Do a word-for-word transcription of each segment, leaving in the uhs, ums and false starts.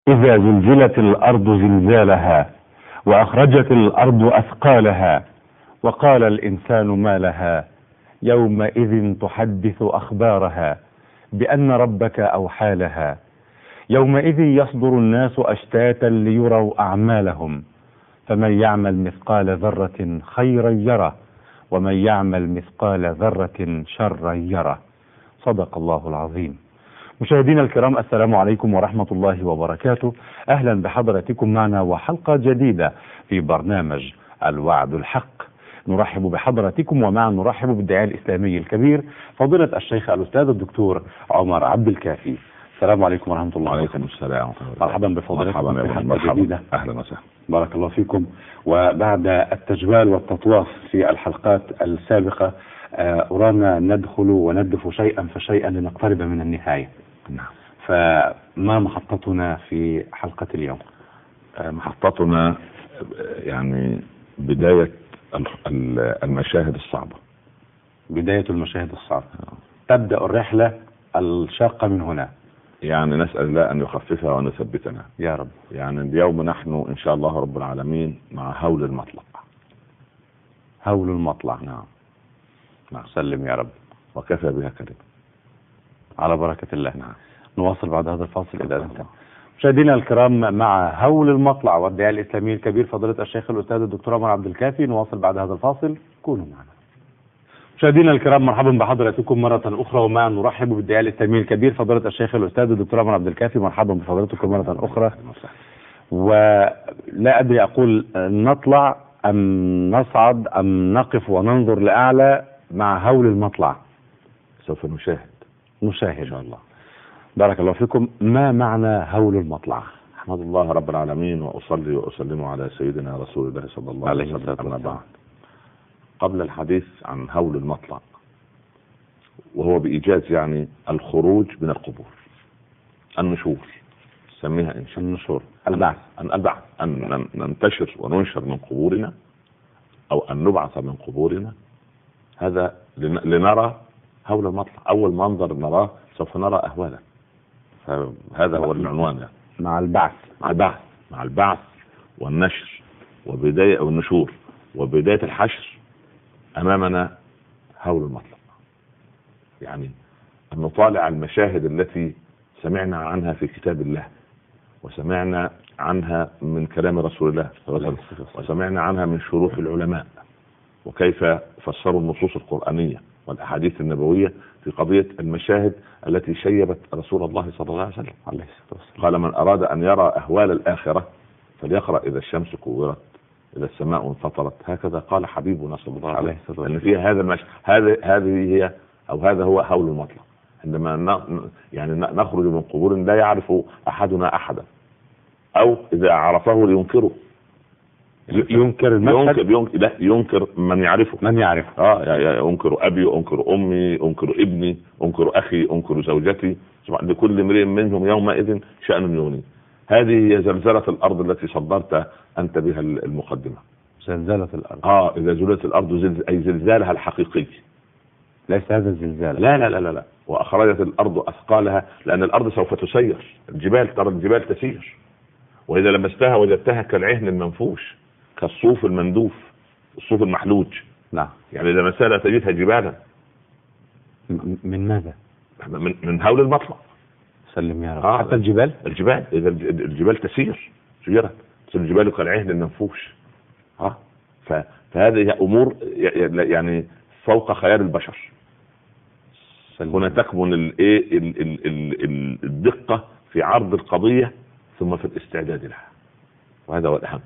إذا زلزلت الأرض زلزالها وأخرجت الأرض أثقالها وقال الإنسان ما لها يومئذ تحدث أخبارها بأن ربك أوحى لها يومئذ يصدر الناس أشتاتا ليروا أعمالهم فمن يعمل مثقال ذرة خيرا يره ومن يعمل مثقال ذرة شرا يره. صدق الله العظيم. مشاهدينا الكرام، السلام عليكم ورحمة الله وبركاته. أهلا بحضراتكم معنا وحلقة جديدة في برنامج الوعد الحق. نرحب بحضراتكم ومعا نرحب بالداعية الإسلامي الكبير فضيلة الشيخ الأستاذ الدكتور عمر عبد الكافي. السلام عليكم ورحمة الله وبركاته. وعليكم السلام. مرحبا بفضيلتكم في حلقة جديدة. أهلا وسهلا. بارك الله فيكم. وبعد التجوال والتطواف في الحلقات السابقة أرانا ندخل وندف شيئا فشيئا لنقترب من النهاية. نعم. فما محطتنا في حلقة اليوم؟ محطتنا يعني بداية المشاهد الصعبة. بداية المشاهد الصعبة. تبدأ الرحلة الشاقة من هنا. يعني نسأل الله أن يخففها وأن يثبتنا يا رب. يعني اليوم نحن إن شاء الله رب العالمين مع هول المطلع. هول المطلع. نعم. نعم. سلم يا رب. وكفى بها كلمة. على بركة الله. نعم. نواصل بعد هذا الفاصل إذا أنت. مشاهدينا الكرام، مع هول المطلع والداعية الإسلامي الكبير فضيلة الشيخ الأستاذ الدكتور عمر عبد الكافي. نواصل بعد هذا الفاصل، كونوا معنا. مشاهدينا الكرام، مرحبا بحضراتكم مرة أخرى ومعا نرحب بالداعية الإسلامي الكبير فضيلة الشيخ الأستاذ الدكتور عمر عبد الكافي. مرحبا بفضيلتكم مرة أخرى. ولا أدري أقول نطلع أم نصعد أم نقف وننظر لأعلى مع هول المطلع. سوف نشاهد. نشاهد إن شاء الله. بارك الله فيكم. ما معنى هول المطلع؟ أحمد الله رب العالمين وأصلي وأسلم على سيدنا رسول الله صلى الله عليه وسلم. أما بعد، قبل الحديث عن هول المطلع، وهو بإيجاز يعني الخروج من القبور، النشور، سميها إن شاء النشور، البعث، أن البعث، أن ننتشر وننشر من قبورنا أو أن نبعث من قبورنا. هذا لنرى هول المطلع. أول منظر نراه سوف نرى أهوالا. فهذا هو العنوان يعني. مع البعث. مع البعث مع البعث والنشر وبداية أو النشور وبداية الحشر. أمامنا هول المطلع، يعني أن نطالع المشاهد التي سمعنا عنها في كتاب الله وسمعنا عنها من كلام رسول الله وسمعنا عنها من شروح العلماء، وكيف فسروا النصوص القرآنية والأحاديث النبوية في قضية المشاهد التي شيبت رسول الله صلى الله عليه وسلم. قال: من أراد أن يرى أهوال الآخرة فليقرأ إذا الشمس كورت، إذا السماء انفطرت. هكذا قال حبيبنا صلى الله عليه وسلم. أن فيها هذا المش... هذه هذه هي أو هذا هو هول المطلع. عندما ن... يعني نخرج من قبور لا يعرف أحدنا أحدا، أو إذا عرفه لينكره. ينكر المشهد. ينكر, ينكر لا ينكر من يعرفه. من يعرفه. اه انكر ابي، انكر امي، انكر ابني، انكر اخي، انكر زوجتي. لكل امرئ منهم يومئذ شأن يغنيه. هذه هي زلزلة الارض التي صدرت انت بها المقدمة. زلزلة الارض. اه اذا زلزلت الارض زلزل اي زلزالها الحقيقي، ليس هذا الزلزال. لا لا لا لا, لا. واخرجت الارض اثقالها، لان الارض سوف تسير. الجبال، ترى الجبال تسير، واذا لمستها وجدتها كالعهن المنفوش، كالصوف المندوف، الصوف المحلوج. نعم. يعني إذا مسألة تجدها جبالا. من ماذا؟ من, من هول المطلع. سلم يا رب. آه. حتى الجبال الجبال إذا الجبال تسير سيرت، الجبال كالعهن المنفوش. ها. فهذه أمور يعني فوق خيال البشر. هنا تكمن الايه الدقة في عرض القضية ثم في الاستعداد لها، وهذا هو الأهم.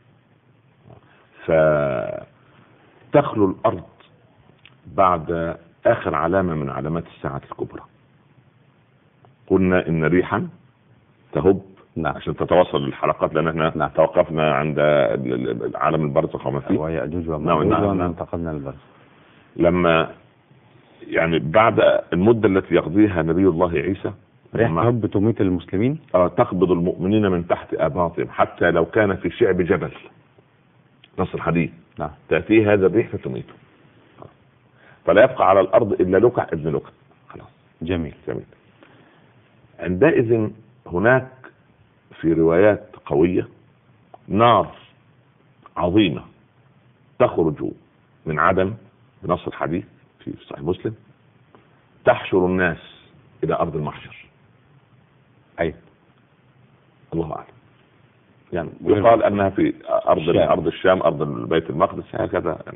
فتخلو الأرض بعد آخر علامة من علامات الساعة الكبرى. قلنا إن ريحا تهب. نعم. عشان تتواصل الحلقات، لأن احنا نعم. توقفنا عند عالم البرزخ وما فيه، وهي أجوج ومأجوج وانتقلنا للبرزخ. لما يعني بعد المدة التي يقضيها نبي الله عيسى، ريح تهب تميت المسلمين. تقبض المؤمنين من تحت آباطهم حتى لو كان في شعب جبل. نص الحديث. نعم. تأتي هذا الريح فتميته، فلا يبقى على الأرض إلا لكع ابن لكع. خلاص. جميل جميل. عندئذ هناك في روايات قوية نار عظيمة تخرج من عدم بنص الحديث في صحيح مسلم تحشر الناس إلى أرض المحشر. أي الله أعلم، يعني يقال أنها في أرض الشام. أرض الشام، أرض بيت المقدس، هكذا يعني.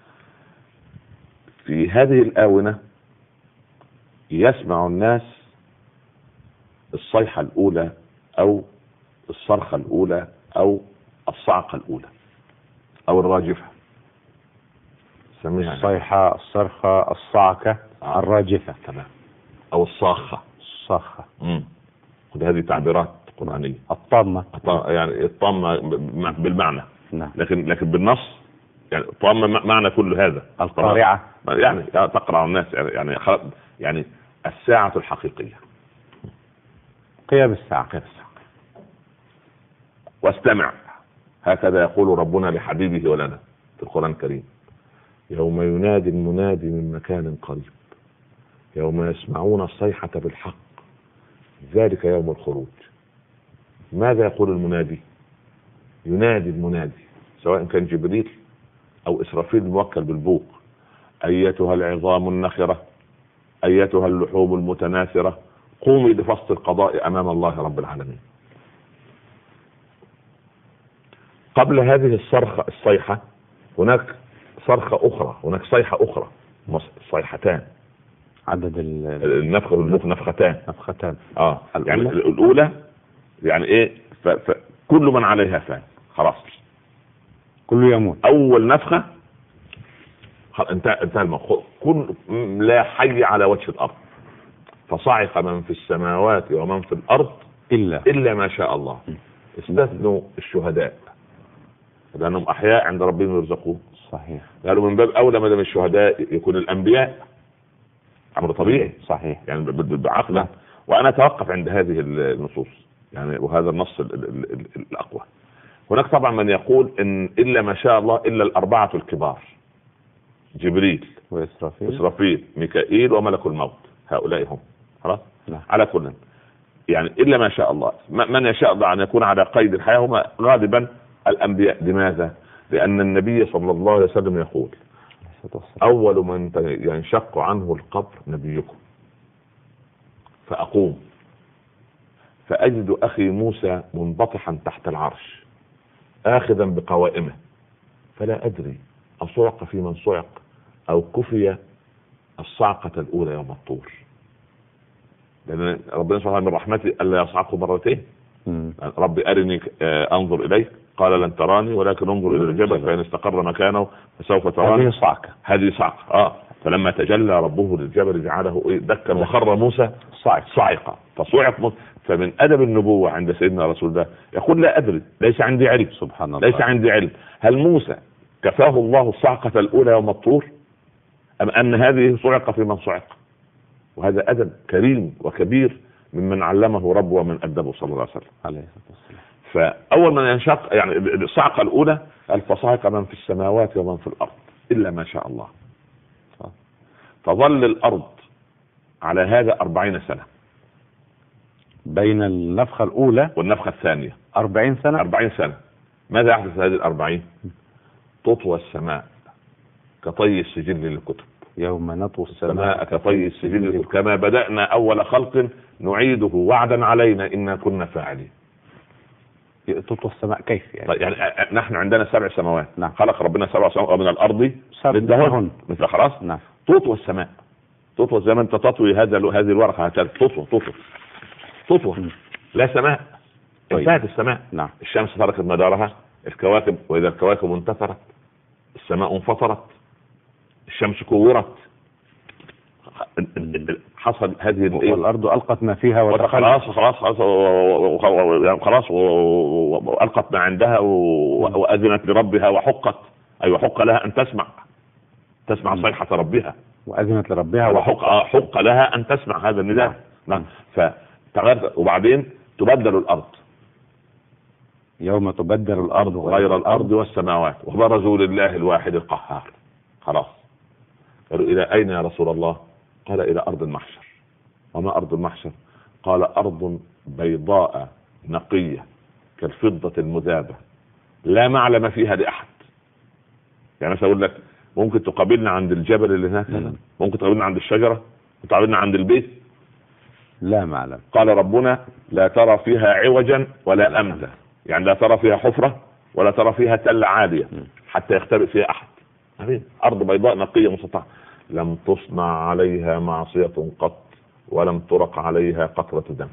في هذه الآونة يسمع الناس الصيحة الأولى أو الصرخة الأولى أو الصعقة الأولى أو الراجفة، سميها الصيحة، الصرخة، الصعقة، آه. الراجفة، تمام، أو الصاخة. الصاخة، امم هذه تعبيرات قرآنية. الطامة، يعني الطامة بالمعنى، نعم. لكن لكن بالنص يعني الطامة معنى كل هذا. القارعة يعني تقرع الناس، يعني يعني الساعة الحقيقية، قيام الساعة. قيام الساعة. واستمع، هكذا يقول ربنا لحبيبه ولنا في القرآن الكريم: يوم ينادي المنادي من مكان قريب يوم يسمعون الصيحة بالحق ذلك يوم الخروج. ماذا يقول المنادي؟ ينادي المنادي سواء كان جبريل أو إسرافيل الموكل بالبوق: أيتها العظام النخرة، أيتها اللحوم المتناثرة، قومي لفصل القضاء أمام الله رب العالمين. قبل هذه الصرخة الصيحة هناك صرخة أخرى، هناك صيحة أخرى، صيحتان، عدد النفخ والنفخ نفختان نفختان اه يعني الأولى يعني إيه؟ فكل من عليها فان، خلاص كله يموت. أول نفخة انتهى انتهى الموضوع، كل لا حي على وجه الأرض، فصعق من في السماوات ومن في الأرض إلا إلا ما شاء الله. استثنوا الشهداء لأنهم أحياء عند ربهم يرزقون. صحيح. قالوا من باب أولى ما دام الشهداء يكون الأنبياء، أمر طبيعي. صحيح. يعني بعقله. وأنا أتوقف عند هذه النصوص يعني، وهذا النص الأقوى. هناك طبعا من يقول إن إلا ما شاء الله إلا الأربعة الكبار: جبريل وإسرافيل إسرافيل ميكائيل وملك الموت، هؤلاء هم. خلاص. على كل يعني إلا ما شاء الله، من يشاء الله أن يكون على قيد الحياة هم غالبا الأنبياء. لماذا؟ لأن النبي صلى الله عليه وسلم يقول: أول من ينشق عنه القبر نبيكم، فأقوم فأجد أخي موسى منبطحا تحت العرش آخذا بقوائمه، فلا أدري أصعق في من صعق أو كفي الصعقة الأولى يوم الطور. لأن ربنا سبحانه من رحمته ألا يصعقه مرتين. ربي أرني أنظر إليك قال لن تراني ولكن انظر إلى الجبل فإن استقر مكانه فسوف تراني. هذه صعقة، هذه صعقة. آه فلما تجلى ربه للجبل جعله دكا وخر موسى صعقة فصعق موسى. فمن أدب النبوة عند سيدنا رسول الله يقول: لا أدري، ليس عندي علم. سبحان الله. ليس عندي علم هل موسى كفاه الله الصعقة الأولى يوم الطور أم أن هذه صعقة في من صعق؟ وهذا أدب كريم وكبير ممن علمه ربه ومن أدبه صلى الله عليه وسلم. عليه الصلاة والسلام. فأول من ينشق يعني الصعقة الأولى فصعق من في السماوات ومن في الأرض إلا ما شاء الله. فظل الأرض على هذا أربعين سنة بين النفخة الأولى والنفخة الثانية. أربعين سنة. أربعين سنة. ماذا يحدث هذه الأربعين؟ تطوى السماء كطي السجل للكتب. يوم نطوي السماء كطي السجل للكتب كما بدأنا أول خلق نعيده وعدا علينا إنا كنا فاعلين. تطوى السماء كيف يعني؟ طيب يعني نحن عندنا سبع سماوات. نعم. خلق ربنا سبع سماوات ومن الأرض مثلهن مثل. خلاص. نعم. تطوى السماء، تطوى زي ما انت تطوي هذا هذه الورقة هكذا، تطوى تطوى تطوى لا سماء. انتهت السماء. نعم. الشمس تركت مدارها، الكواكب وإذا الكواكب انتثرت، السماء انفطرت، الشمس كورت، حصل هذه والأرض ألقت ما فيها خلاص خلاص خلاص خلاص وألقت ما عندها وأذنت لربها وحقت. أيوة حق لها أن تسمع تسمع صيحة ربها وأذنت لربها وحق حق لها أن تسمع هذا النداء. نعم. فتغير وبعدين تبدل الأرض يوم تبدل الأرض غير الأرض والسماوات وبرزوا لله الواحد القهار. خلاص. قالوا: إلى أين يا رسول الله؟ قال: إلى أرض المحشر. وما أرض المحشر؟ قال: أرض بيضاء نقية كالفضة المذابة لا معلم فيها لأحد. يعني مثلا أقول لك ممكن تقابلنا عند الجبل اللي هناك، ممكن تقابلنا عند الشجرة، ممكن تقابلنا عند البيت، لا معلم. قال ربنا لا ترى فيها عوجا ولا أمتا، يعني لا ترى فيها حفرة ولا ترى فيها تل عالية حتى يختبئ فيها أحد. أرض بيضاء نقية مسطحة لم تصنع عليها معصية قط ولم ترق عليها قطرة دم.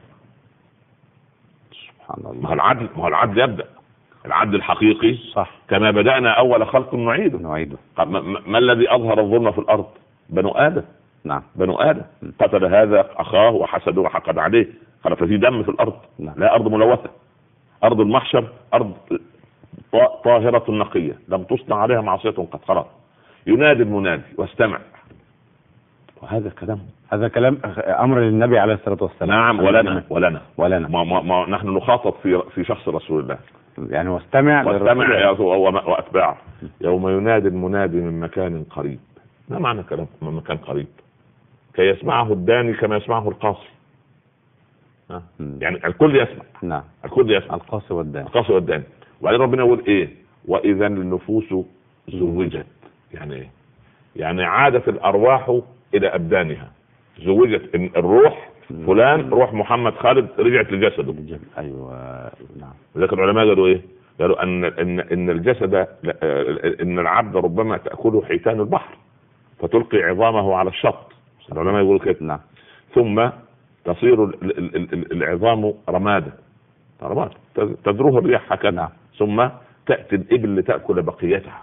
سبحان الله. ما هو العدل، ما هو العدل يبدأ العدل الحقيقي صح. كما بدأنا أول خلق نعيده. نعيده. ما, ما الذي أظهر الظلم في الأرض؟ بنو آدم. نعم. بنو آدم قتل هذا أخاه وحسده وحقد عليه، قال ففي دم في الأرض. نعم. لا أرض ملوثة، أرض المحشر أرض طاهرة نقية لم تصنع عليها معصية قد. خلاص ينادي المنادي واستمع. وهذا كلام، هذا كلام أمر للنبي عليه الصلاة والسلام. نعم. ولنا ولنا ولنا ما, ما, ما نحن نخاطب في في شخص رسول الله. يعني واستمع واستمع يا وأتباعه يوم ينادي المنادي من مكان قريب. ما معنى كلام من مكان قريب؟ كي يسمعه الداني كما يسمعه القاصي. يعني الكل يسمع. نعم. الكل يسمع، القاصي والداني. القاصي والداني. وبعدين ربنا يقول ايه؟ واذا النفوس زوجت. يعني ايه؟ يعني عادت الارواح الى ابدانها. زوجت الروح فلان، روح محمد خالد رجعت لجسده. ايوه نعم. لذلك العلماء قالوا ايه؟ قالوا ان ان ان الجسد، ان العبد ربما تاكله حيتان البحر فتلقي عظامه على الشط. العلماء يقولوا كده. نعم. ثم تصير العظام رمادا، رماد تذروه الرياح هكذا. نعم. ثم تأتي الإبل لتأكل بقيتها،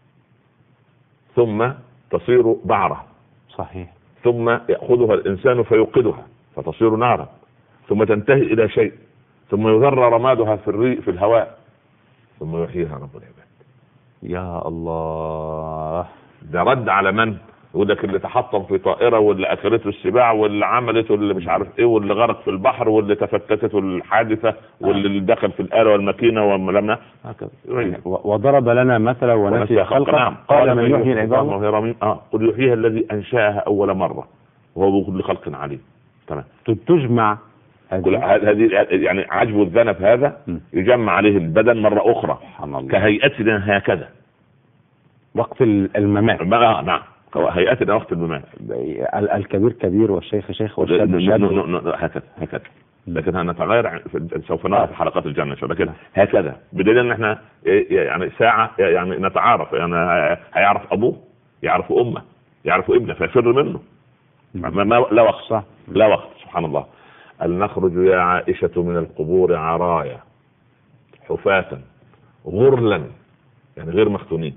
ثم تصير بعرة. صحيح. ثم يأخذها الإنسان فيوقدها فتصير نارا، ثم تنتهي إلى شيء، ثم يذر رمادها في الريق في الهواء، ثم يحييها رب العباد. يا الله. ده رد على من؟ يقول لك اللي تحطم في طائرة، واللي أكلته السباع، واللي عملته اللي مش عارف ايه، واللي غرق في البحر، واللي تفتتته الحادثة، واللي دخل في الآلة والماكينة والملمة هكذا. وضرب لنا مثلا ونسي خلقه. نعم. قال من يحيي العظام وهي رميم. اه قل يحييها الذي أنشأها أول مرة وهو بكل خلق عليم. تمام. تجمع هذه يعني عجب الذنب هذا يجمع عليه البدن مرة أخرى كهيئتنا هكذا وقت الممات. نعم. هيئتنا وقت الممات. الكبير كبير والشيخ شيخ والشاب شاب. هكذا هكذا. لكن هنتغير سوف نرى في حلقات الجنة. لكن هكذا بدليل ان احنا يعني ساعة يعني نتعارف. يعني هيعرف ابوه، يعرف امه، يعرف ابنه، فيفر منه. ما لا وقت. صح. لا وقت. سبحان الله. أن نخرج يا عائشة من القبور عرايا حفاة غرلا، يعني غير مختونين.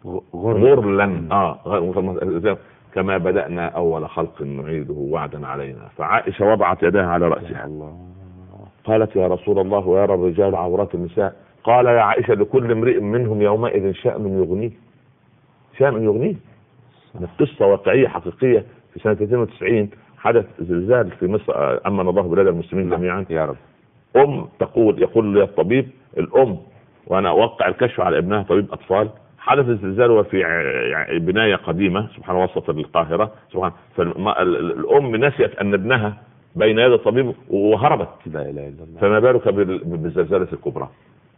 غرلا. اه كما بدأنا أول خلق نعيده وعدا علينا. فعائشة وضعت يدها على رأسها. الله. قالت يا رسول الله ويرى الرجال عورات النساء. قال يا عائشة لكل امرئ منهم يومئذ شأن يغنيه. شأن يغنيه. قصة واقعية حقيقية. في سنة اثنين وتسعين حدث زلزال في مصر، أمن الله بلاد المسلمين جميعا. يا رب. أم تقول يقول لي الطبيب الأم وأنا أوقع الكشف على ابنها طبيب أطفال، حدث الزلزال وفي بناية قديمة سبحان وسط القاهرة سبحان. فالأم نسيت أن ابنها بين يد الطبيب وهربت. لا إله إلا الله. فما بالك بالزلزالة الكبرى.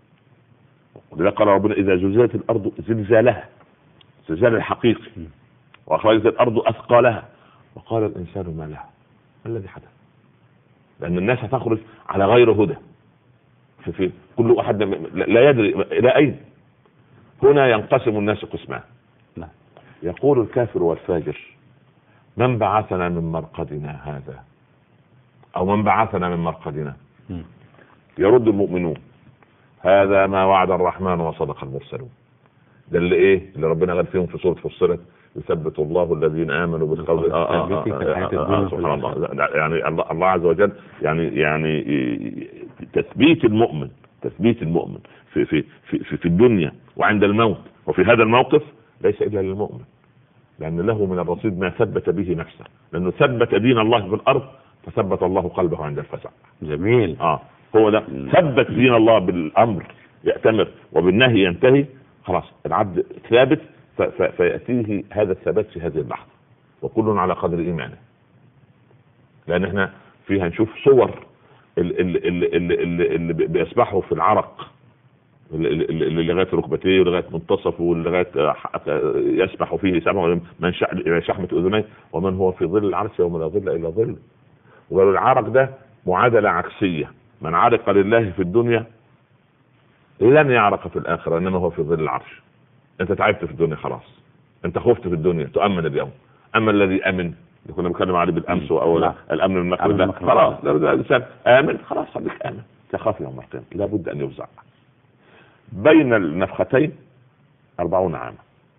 ولذلك قال ربنا إذا زلزلت الأرض زلزالها، زلزال الحقيقي، وأخرجت الأرض أثقالها وقال الإنسان ما لها. ما الذي حدث؟ لأن الناس هتخرج على غير هدى. في, في كل أحد لا يدري إلى أين. هنا ينقسم الناس قسمان. يقول الكافر والفاجر من بعثنا من مرقدنا هذا، أو من بعثنا من مرقدنا. يرد المؤمنون هذا ما وعد الرحمن وصدق المرسلون. ده اللي ايه اللي ربنا قال فيهم في سورة فصلت يثبت الله الذين آمنوا بالقول. آه آه آه سبحان الله. يعني الله عز وجل يعني يعني تثبيت المؤمن، تثبيت المؤمن في في في في الدنيا وعند الموت. وفي هذا الموقف ليس إلا للمؤمن، لأن له من الرصيد ما ثبت به نفسه، لأنه ثبت دين الله في الأرض فثبت الله قلبه عند الفزع. جميل. اه هو ده ثبت دين الله بالأمر يأتمر وبالنهي ينتهي. خلاص العبد ثابت فيأتيه هذا الثبات في هذه اللحظة، وكل على قدر إيمانه. لأن احنا فيها نشوف صور اللي, اللي, اللي, اللي بيسبحوا في العرق اللي لغايه ركبتيه ولغايه منتصفه ولغايه يسبح فيه سبع من شحمه اذنيه، ومن هو في ظل العرش يوم لا ظل الا ظل. وقالوا العرق ده معادله عكسيه، من عرق لله في الدنيا لن يعرق في الاخره، انما هو في ظل العرش. انت تعبت في الدنيا خلاص، انت خفت في الدنيا تؤمن اليوم. اما الذي امن اللي كنا بنتكلم عليه بالامس او الامن من مكر الله، خلاص الانسان امن خلاص خليك امن، تخاف يوم القيامه لابد ان يفزع. بين النفختين أربعون عاما،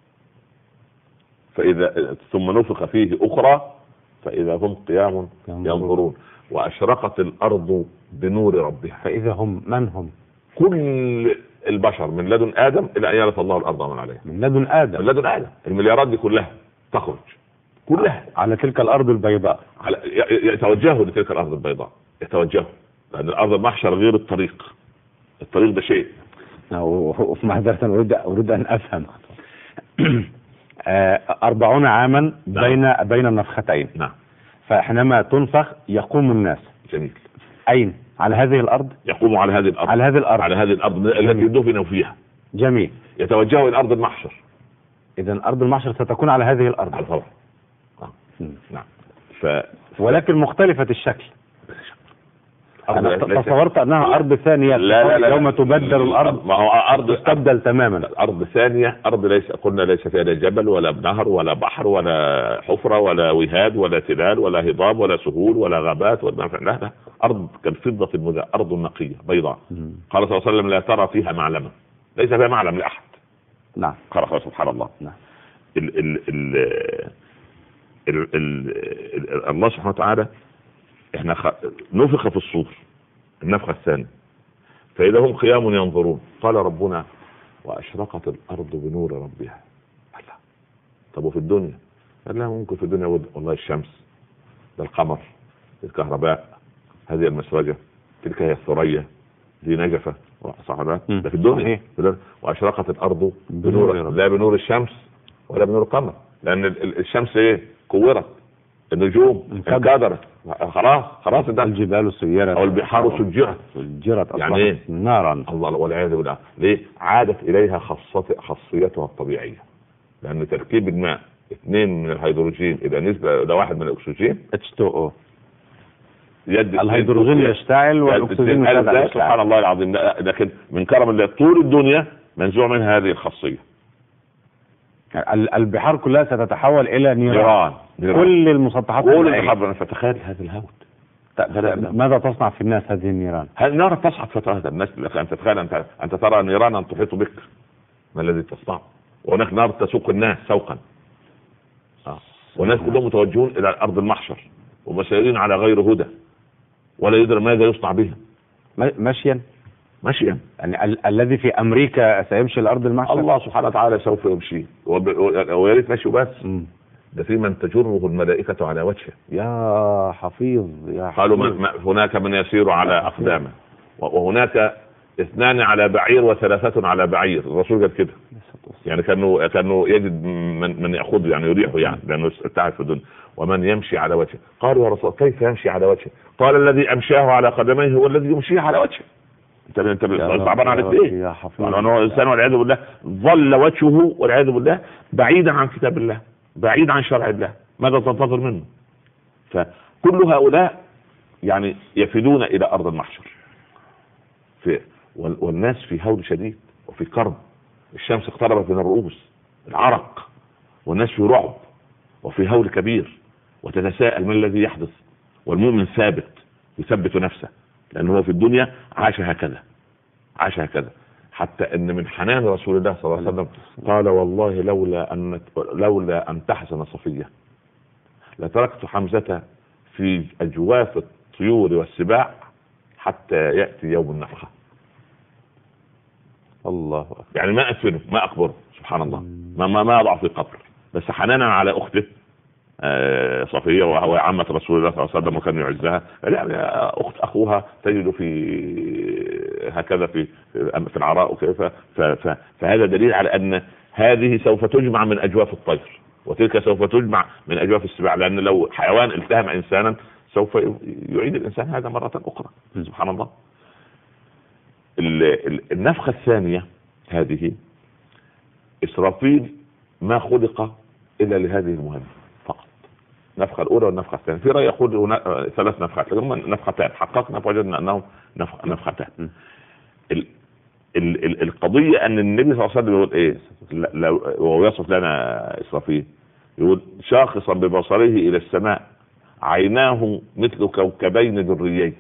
فإذا ثم نفخ فيه أخرى فإذا هم قيام ينظرون وأشرقت الأرض بنور ربها. فإذا هم من هم؟ كل البشر من لدن آدم إلى أن يرث الله الأرض ومن عليها. من لدن آدم من لدن آدم المليارات دي كلها تخرج كلها على تلك الأرض البيضاء، على يتوجهوا لتلك الأرض البيضاء، يتوجهوا، لأن الأرض المحشر غير الطريق. الطريق ده شيء. وفي معذرة أريد أريد أن أفهم. أربعون عاما بين نعم. بين النفختين. نعم. فحينما تنفخ يقوم الناس. جميل. أين؟ على هذه الأرض؟ يقوم على هذه الأرض. على هذه الأرض. على هذه الأرض التي دفنوا فيها. جميل. يتوجهوا إلى أرض المحشر. إذا أرض المحشر ستكون على هذه الأرض. على طبعا. نعم. ف... ولكن مختلفة الشكل. أنا تصورت أنها أرض ثانية. لا لا لا يوم تبدل الأرض. ما هو أرض تبدل تماما. أرض ثانية، أرض ليس قلنا ليس فيها لا جبل ولا نهر ولا بحر ولا حفرة ولا وهاد ولا تلال ولا هضاب ولا سهول ولا غابات ولا لا لا أرض كالفضة المذهبة، أرض نقية بيضاء. قال صلى الله عليه وسلم لا ترى فيها معلما، ليس فيها معلم لأحد. نعم. قال سبحان الله. نعم. ال ال ال ال ال الله سبحانه وتعالى احنا خ... نفخ في الصور النفخة الثانية فإذا هم قيام ينظرون. قال ربنا وأشرقت الأرض بنور ربها. الله. طب وفي الدنيا؟ قال لا ممكن في الدنيا والله الشمس، ده القمر، الكهرباء، هذه المسوجة، تلك هي الثريا، دي نجفة، صح ولا لا؟ ده في الدنيا. وأشرقت الأرض بنور ربها، لا بنور الشمس ولا بنور القمر، لأن الشمس ايه؟ كورت، النجوم انكدرت، خلاص خلاص ده الجبال سيرت او البحار سجرت سجرت يعني ايه؟ نارا. الله والعياذ بالله. ليه؟ عادت اليها خاصيتها الطبيعيه، لان تركيب الماء اثنين من الهيدروجين اذا نسبه الى واحد من الاكسجين اتش تو او الهيدروجين يشتعل والاكسجين يشتعل. سبحان الله العظيم. لكن من كرم الله طول الدنيا منزوع من هذه الخاصيه. البحار كلها ستتحول الى نيران، كل المسطحات كل فتخيل هذا الهول. ماذا تصنع في الناس هذه النيران؟ هذه النار تصعد فترة الناس. أنت تتخيل أنت أنت ترى نيرانا تحيط بك، ما الذي تصنع؟ وهناك نار تسوق الناس سوقا. آه. والناس كلهم متوجهون إلى أرض المحشر ومسيرين على غير هدى ولا يدري ماذا يصنع بها. مشيا مشيا يعني ال- الذي في امريكا سيمشي الارض المحشر. الله سبحانه وتعالى سوف يمشي ويا ريت مشي بس. م. ده في من تجره الملائكة على وجهه. يا حفيظ يا حفيظ. قالوا من هناك من يسير على أقدامه وهناك اثنان على بعير وثلاثة على بعير. الرسول قال كده يعني كانوا كانوا يجد من من يأخذ يعني يريحه يعني لأنه تعب في الدنيا. ومن يمشي على وجهه. قالوا يا رسول كيف يمشي على وجهه؟ قال الذي أمشاه على قدميه هو الذي يمشيه على وجهه. انت انت طبعا عارف ايه يا حفيظ. انه الانسان والعياذ بالله ظل وجهه والعياذ بالله بعيدا عن كتاب الله، بعيد عن شرع الله، ماذا تنتظر منه؟ فكل هؤلاء يعني يفدون الى ارض المحشر في والناس في هول شديد وفي كرب. الشمس اقتربت من الرؤوس، العرق، والناس في رعب وفي هول كبير وتتساءل ما الذي يحدث. والمؤمن ثابت يثبت نفسه لأنه هو في الدنيا عاش هكذا عاش هكذا حتى أن من حنان رسول الله صلى الله عليه وسلم قال والله لولا أن لولا أن تحزن صفية لتركت حمزة في أجواف الطيور والسباع حتى يأتي يوم النفخة. الله أكبر. يعني ما أدفنه ما أقبره سبحان الله، ما ما ما أضع في قبر، بس حنانا على أخته صفية وهو عمة رسول الله صلى الله عليه وسلم وكان يعزها. لا أخت أخوها تجد في هكذا في في العراء وكيف. فهذا دليل على أن هذه سوف تجمع من أجواف الطير وتلك سوف تجمع من أجواف السباع، لأن لو حيوان التهم إنسانا سوف يعيد الإنسان هذا مرة أخرى. سبحان الله. النفخة الثانية هذه إسرافيل ما خلق إلا لهذه المهمة فقط. النفخة الأولى والنفخة الثانية، في رأي يقول ثلاث نفخات، لكن نفختان حققنا فوجدنا أنهم نفختان. القضية أن النبي صلى الله عليه وسلم يقول إيه وهو يصف لنا إسرافيل، يقول شاخصا ببصره إلى السماء عيناه مثل كوكبين دريين.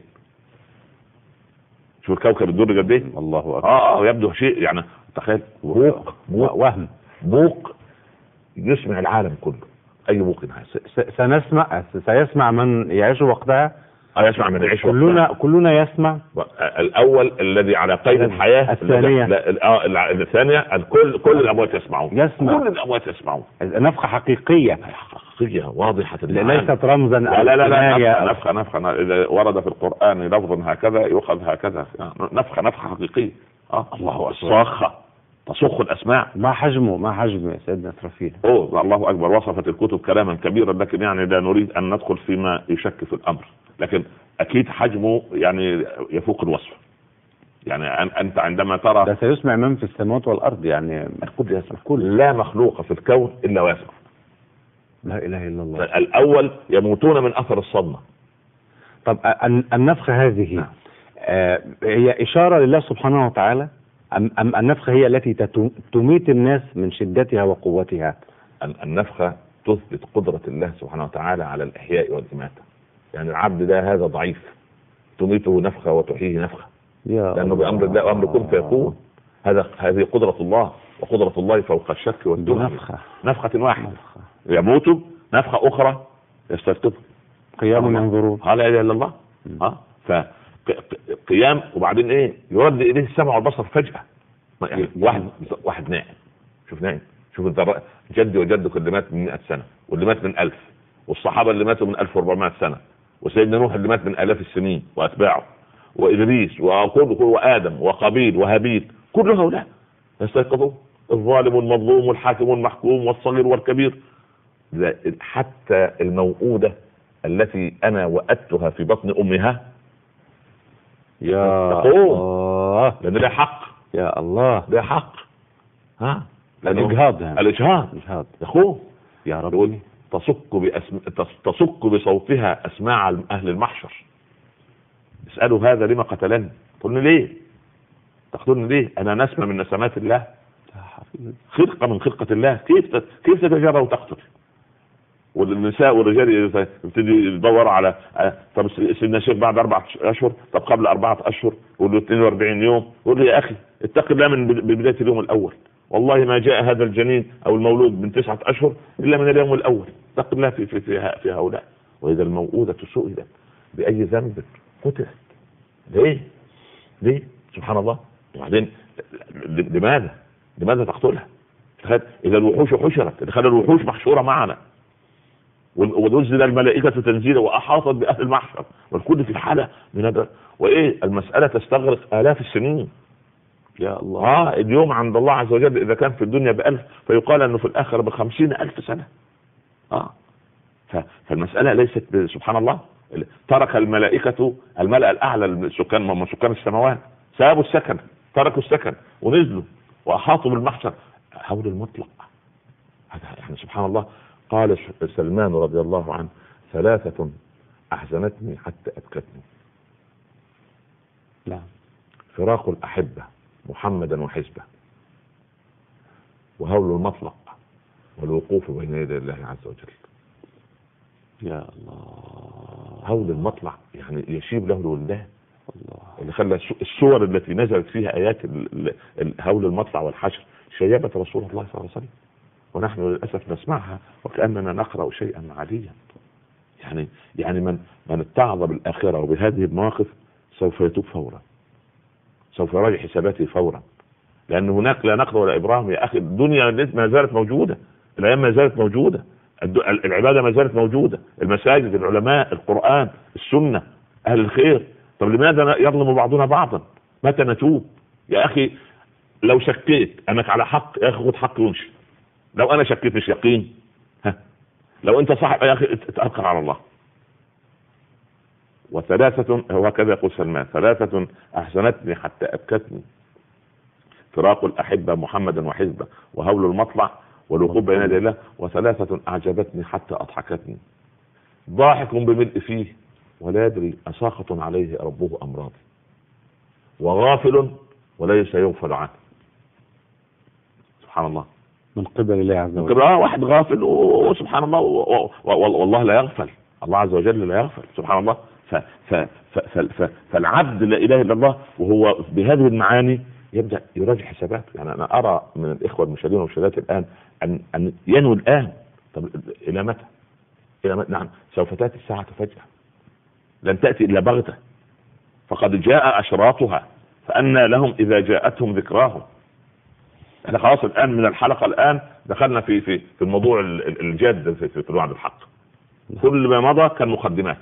شو الكوكب الدري قد ايه؟ الله اكبر. اه اه يبدو شيء يعني تخيل بوق بوق وهم بوق يسمع العالم كله. اي بوق سنسمع سيسمع من يعيش وقتها. اه يسمع من يعيش وقتها كلنا كلنا يسمع. الاول الذي على قيد الحياه، الثانيه اه الثانيه الكل كل الاموات يسمعون، يسمع كل الاموات يسمعون. نفخه حقيقيه حقيقيه واضحه ليست رمزا. لا لا لا, لا نفخه نفخه اذا ورد في القران لفظ هكذا يؤخذ هكذا. نفخه نفخه حقيقيه. اه الله الصاخه تصخ الاسماع. ما حجمه ما حجمه يا سيدنا إسرافيل؟ اوه الله اكبر. وصفت الكتب كلاما كبيرا، لكن يعني لا نريد ان ندخل فيما يشكك الامر، لكن اكيد حجمه يعني يفوق الوصف. يعني انت عندما ترى ده سيسمع من في السماوات والارض، يعني الكل يسمع. كل لا مخلوق في الكون الا ويسمع. لا اله الا الله. الاول يموتون من اثر الصدمه. طب النفخه هذه نعم. آه هي اشاره لله سبحانه وتعالى ام ام النفخه هي التي تميت الناس من شدتها وقوتها؟ النفخه تثبت قدره الله سبحانه وتعالى على الاحياء والاماته. يعني العبد ده هذا ضعيف، تميته نفخه وتحييه نفخه، لانه بامر الله وامر كن فيكون. هذا هذه قدره الله، وقدره الله فوق الشك والدهن. نفخه نفخه واحده يموت، نفخه اخرى يستيقظ قيام ينظرون. لا اله الا الله. ها فقيام وبعدين ايه؟ يرد اليه السمع والبصر فجاه. يعني واحد واحد نائم، شوف نائم، شوف الذرات. جدي وجدك اللي مات من مئة سنه، واللي مات من ألف، والصحابه اللي ماتوا من ألف وأربعمائة سنه، وسيدنا نوح اللي مات من آلاف السنين واتباعه، وادريس وكل وادم وقابيل وهابيل، كل هؤلاء يستيقظون. الظالم والمظلوم والحاكم والمحكوم والصغير والكبير. حتى الموؤودة التي أنا وأدتها في بطن أمها يا الله، لأن ده حق. يا الله ده حق. ها الإجهاض الإجهاض الإجهاض أخوه يا رب. تصك بأسم... تصك بصوتها أسماع أهل المحشر. اسألوا هذا لما قتلني؟ قلنا ليه تقتلني ليه؟ أنا نسمة من نسمات الله، خلقة من خلقة الله. كيف كيف تتجرأ وتقتل؟ والنساء والرجال يبتدي يدور على طب سيدنا الشيخ بعد أربعة أشهر، طب قبل أربعة أشهر، يقول له اثنين وأربعين يوم. يقول له يا أخي اتق الله من بداية اليوم الأول. والله ما جاء هذا الجنين أو المولود من تسعة أشهر إلا من اليوم الأول. اتق الله في في في, في هؤلاء. وإذا الموؤودة سئلت بأي ذنب قتلت. ليه؟ ليه؟ سبحان الله. وبعدين لماذا؟ لماذا تقتلها؟ إذا الوحوش حشرت، إذا الوحوش محشورة معنا، ونزل الملائكة تنزيلا وأحاطت بأهل المحشر، والكل في حالة من هذا. وإيه المسألة تستغرق آلاف السنين. يا الله. آه اليوم عند الله عز وجل إذا كان في الدنيا بألف، فيقال أنه في الآخرة بخمسين ألف سنة. آه فالمسألة ليست سبحان الله. ترك الملائكة الملأ الأعلى السكان من سكان السماوات، سابوا السكن، تركوا السكن ونزلوا وأحاطوا بالمحشر. حول المطلق هذا يعني سبحان الله. قال سلمان رضي الله عنه ثلاثة أحزنتني حتى أبكتني. لا. فراق الأحبة محمدا وحزبه، وهول المطلق، والوقوف بين يدي الله عز وجل. يا الله. هول المطلع يعني يشيب له الولدان. الله. اللي خلى السور التي نزلت فيها آيات هول المطلع والحشر شيبت رسول الله صلى الله عليه وسلم، ونحن للأسف نسمعها وكأننا نقرأ شيئا عاديا. يعني يعني من من اتعظ بالآخرة وبهذه المواقف سوف يتوب فورا، سوف يراجع حساباته فورا، لأن هناك لا نقر ولا إبراهيم يا أخي. الدنيا ما زالت موجودة، الأيام ما زالت موجودة، العبادة ما زالت موجودة، المساجد، العلماء، القرآن، السنة، أهل الخير. طب لماذا يظلم بعضنا بعضا؟ متى نتوب يا أخي؟ لو شكيت أنك على حق يا أخي خد حق وامشي. لو أنا شكيت مش يقين، ها لو أنت صاحب يا أخي اتأكل على الله. وثلاثة هو كذا يقول سلمان: ثلاثة أحزنتني حتى أبكتني، فراق الأحبة محمدا وحزبه، وهول المطلع، والوقوف بين يدي الله. وثلاثة أعجبتني حتى أضحكتني، ضاحك بملء فيه ولا يدري أساخط عليه ربه أم راضي، وغافل وليس يغفل عنه. سبحان الله، من قبل الله عز وجل. اه واحد غافل وسبحان الله، والله لا يغفل، الله عز وجل لا يغفل سبحان الله. ف ف ف ف فالعبد لا اله الا الله وهو بهذه المعاني يبدا يراجع حساباته. يعني انا ارى من الاخوه المشاهدين والمشاهدات الان ان ان ينوي الان. طب الى متى؟ الى متى؟ نعم، سوف تاتي الساعه فجاه، لن تاتي الا بغته، فقد جاء اشراطها، فأنى لهم اذا جاءتهم ذكراهم. احنا خلاص الان من الحلقه الان دخلنا في في في الموضوع الجاد في, في الوعد الحق. كل ما مضى كان مقدمات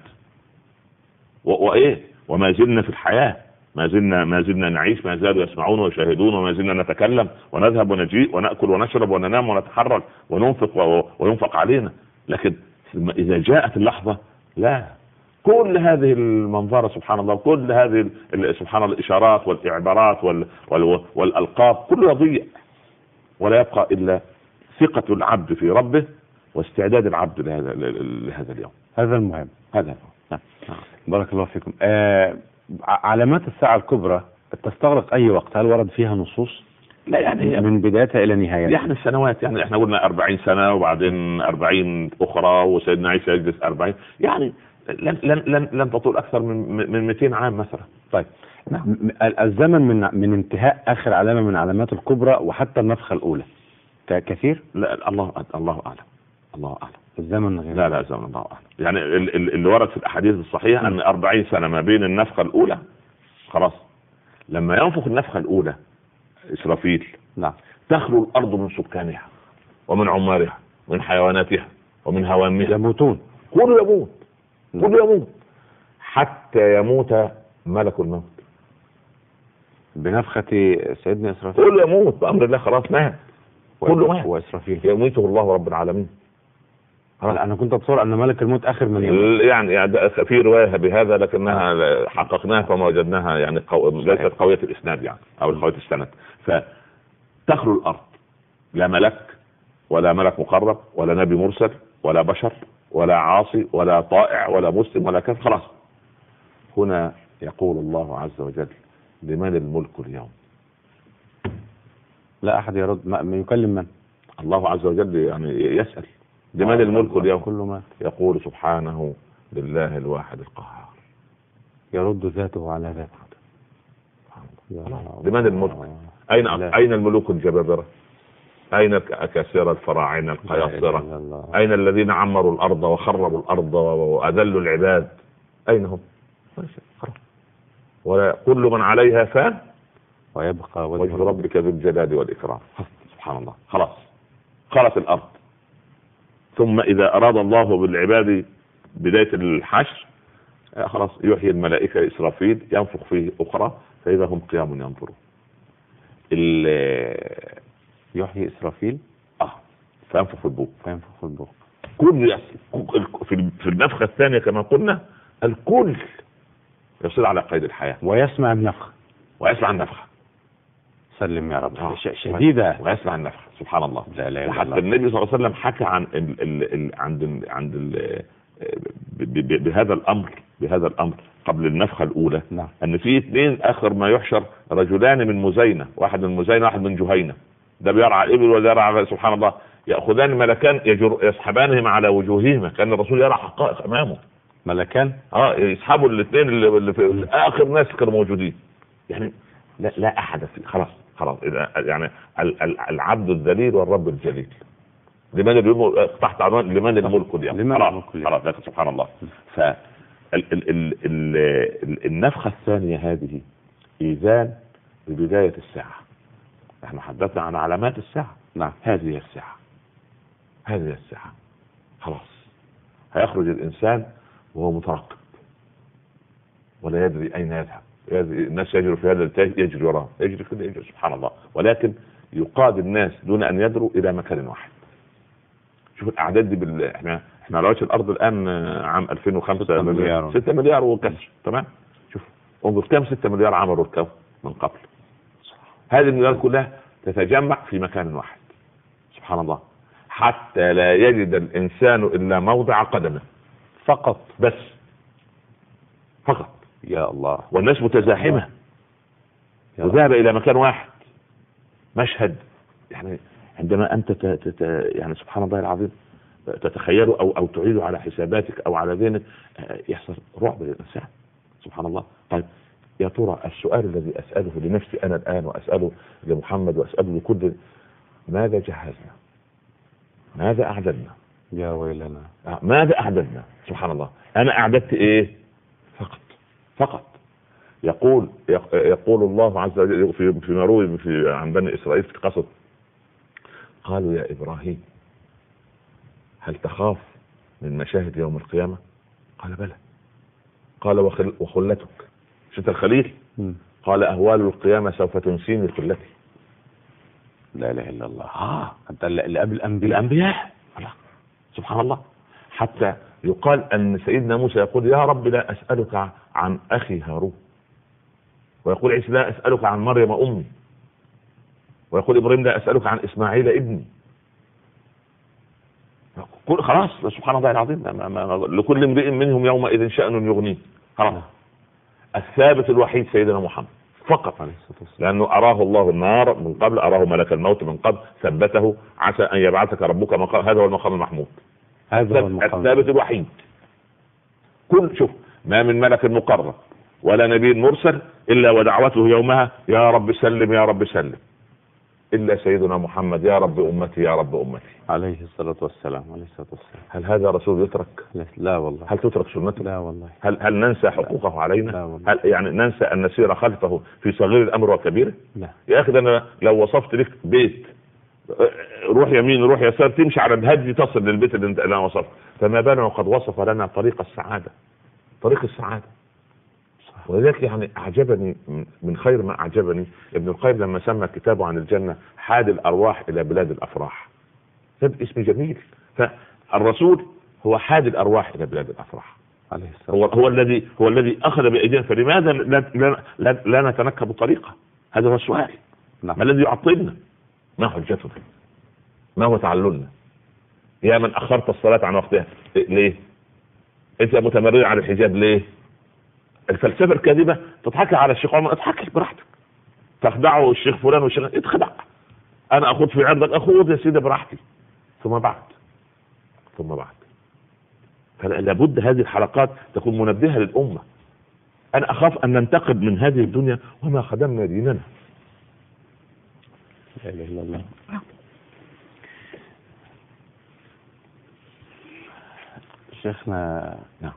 وايه، وما زلنا في الحياه، ما زلنا ما زلنا نعيش، ما زالوا يسمعون ويشاهدون، وما زلنا نتكلم ونذهب ونجيء وناكل ونشرب وننام ونتحرك وننفق وينفق علينا. لكن اذا جاءت اللحظه لا، كل هذه المنظره سبحان الله، كل هذه سبحان الله الاشارات والاعبارات وال وال والالقاب كله يضيع، ولا يبقى الا ثقه العبد في ربه واستعداد العبد لهذا لهذا اليوم. هذا المهم. هذا نعم. بارك الله فيكم. آه علامات الساعة الكبرى تستغرق أي وقت؟ هل ورد فيها نصوص؟ لا يعني من بدايتها إلى نهايتها. يعني السنوات، يعني احنا قلنا أربعين سنة وبعدين أربعين أخرى وسيدنا عيسى يجلس أربعين، يعني لن لن لن لن تطول أكثر من من مئتين عام مثلا. طيب نعم. الزمن من من انتهاء آخر علامة من علامات الكبرى وحتى النفخة الأولى كثير؟ لا الله الله أعلم، الله أعلم. الزمن غير. لا لا زمن الله أعلم. يعني اللي ورد في الأحاديث الصحيحة أن أربعين سنة ما بين النفخة الأولى. خلاص لما ينفخ النفخة الأولى إسرافيل، نعم، تخلو الأرض من سكانها ومن عمارها ومن حيواناتها ومن هوامها، يموتون، كله يموت، كله يموت حتى يموت ملك الموت بنفخة سيدنا إسرافيل. كله يموت بأمر الله، خلاص مات، كله مات، وإسرافيل يميته الله رب العالمين. أنا كنت أتصور أن ملك الموت آخر من يموت. يعني في رواية بهذا لكنها حققناها فما وجدناها يعني قو... ليست قوية الإسناد يعني أو قوية السند. فتخلو الأرض، لا ملك ولا ملك مقرب ولا نبي مرسل ولا بشر ولا عاصي ولا طائع ولا مسلم ولا كافر، خلاص. هنا يقول الله عز وجل: لمن الملك اليوم؟ لا أحد يرد، ما يكلم من؟ الله عز وجل يعني يسأل لمن الملك اليوم؟ كله مات. يقول سبحانه: لله الواحد القهار. يرد ذاته على ذاته. لمن الملك؟ أين أين الملوك الجبابرة؟ أين الأكاسرة الفراعنة القياصرة؟ أين الذين عمروا الأرض وخربوا الأرض وأذلوا العباد؟ أين هم؟ ولا كل من عليها فان ويبقى وجه ربك ذو الجلال والإكرام. سبحان الله. خلاص خلص الأرض. ثم إذا أراد الله بالعباد بداية الحشر خلاص يحيي الملائكة إسرافيل، ينفخ فيه أخرى فإذا هم قيام ينظرون. يحيي إسرافيل آه فينفخ في البوق، فينفخ في البوق. كل في النفخة الثانية كما قلنا الكل يصير على قيد الحياة ويسمع النفخ ويسمع النفخ. سلم يا رب. آه. شديدة. ويسمع النفخ سبحان الله. لا لا حتى النبي صلى الله عليه وسلم حكى عن ال ال ال عند ال عند ال بهذا الأمر بهذا الأمر قبل النفخة الأولى. نعم. أن في اثنين آخر ما يحشر رجلان من مزينة، واحد من مزينة واحد من جهينة، ده بيرعى الإبل وده يرعى سبحان الله، يأخذان ملكان يجر يسحبانهم على وجوههما، كان الرسول يرى حقائق أمامه. ملكان اه يسحبوا الاثنين اللي, اللي في آخر ناس كانوا موجودين. يعني لا, لا أحد فيه. خلاص خلاص يعني العبد الذليل والرب الجليل. لمن اليوم تحت عنوان لمن الملك اليوم. خلاص خلاص سبحان الله. ف النفخة الثانية هذه إذان ببداية الساعة. احنا حدثنا عن علامات الساعة. نعم. هذه الساعة هذه الساعة خلاص هيخرج الإنسان وهو مترقب ولا يدري أين يذهب. الناس يجري في هذا التاج يجري وراه، يجري كده يجري سبحان الله، ولكن يقاد الناس دون أن يدروا إلى مكان واحد. شوف الأعداد دي بال... احنا احنا على وجه الارض الان عام ألفين وخمسة ستة مليار ستة مليار وكسر. تمام. شوف انظر كم ستة مليار عملوا الكون من قبل. هذه المليارات كلها تتجمع في مكان واحد. سبحان الله. حتى لا يجد الانسان الا موضع قدمه فقط. بس فقط. يا الله. والناس متزاحمه وذهب الى مكان واحد. مشهد يعني عندما انت تت... يعني سبحان الله العظيم تتخيله او او تعيده على حساباتك او على ذهنك يحصل رعب للانسان. سبحان الله. طيب يا ترى السؤال الذي اساله لنفسي انا الان واساله لمحمد واساله لكل، ماذا جهزنا؟ ماذا اعددنا؟ يا ويلنا. ماذا اعددنا؟ سبحان الله. انا اعددت ايه؟ فقط فقط. يقول يقول الله عز وجل في فيما روي في عن بني اسرائيل في قصص، قالوا يا ابراهيم هل تخاف من مشاهد يوم القيامه؟ قال بلى. قال وخل وخلتك، شفت الخليل؟ م. قال اهوال القيامه سوف تنسيني خلتي. لا اله الا الله. اه انت اللي قبل الانبياء. الانبياء سبحان الله. حتى يقال ان سيدنا موسى يقول يا رب لا اسالك عن اخي هارون، ويقول عيسى لا اسالك عن مريم امي، ويقول ابراهيم لا اسالك عن اسماعيل ابني. خلاص سبحان الله العظيم. لكل امرئ منهم يومئذ شأن يغنيه. خلاص. الثابت الوحيد سيدنا محمد فقط، لانه اراه الله النار من قبل، اراه ملك الموت من قبل، ثبته عسى ان يبعثك ربك مقام. هذا هو المقام المحمود. هذا هو المقام الثابت الوحيد. كل شوف ما من ملك مقرب ولا نبي مرسل الا ودعوته يومها يا رب سلم يا رب سلم، الا سيدنا محمد يا رب امتي يا رب امتي عليه الصلاه والسلام. عليه الصلاه والسلام. هل هذا رسول يترك؟ لا, لا والله. هل تترك سنته؟ لا والله. هل هل ننسى حقوقه علينا؟ لا والله. هل يعني ننسى ان نسير خلفه في صغير الامر وكبيره؟ لا يا اخي. انا لو وصفت لك بيت روح يمين روح يسار تمشي على الهدي تصل للبيت اللي انت انا وصفت، فما بالنا وقد وصف لنا طريق السعاده. طريق السعاده. ولذلك يعني اعجبني من خير ما اعجبني ابن القيم لما سمى كتابه عن الجنه حاد الارواح الى بلاد الافراح. هذا اسم جميل. فالرسول هو حاد الارواح الى بلاد الافراح. عليه الصلاه هو هو الذي هو الذي اخذ بايدينا. فلماذا لا, لا, لا, لا نتنكب طريقه؟ هذا هو السؤال. نعم. ما الذي يعطلنا؟ ما حجتنا؟ ما هو تعللنا؟ يا من اخرت الصلاه عن وقتها ليه؟ انت متمرد على الحجاب ليه؟ الفلسفه الكاذبه تضحك على الشيخ عمر، اضحك براحتك. تخدعه الشيخ فلان والشيخ اتخدع. انا اخوض في عرضك اخوض يا سيدي براحتي. ثم بعد ثم بعد فلا بد هذه الحلقات تكون منبهه للامه. انا اخاف ان ننتقد من هذه الدنيا وما خدمنا ديننا. لا اله الا الله. شيخنا نعم.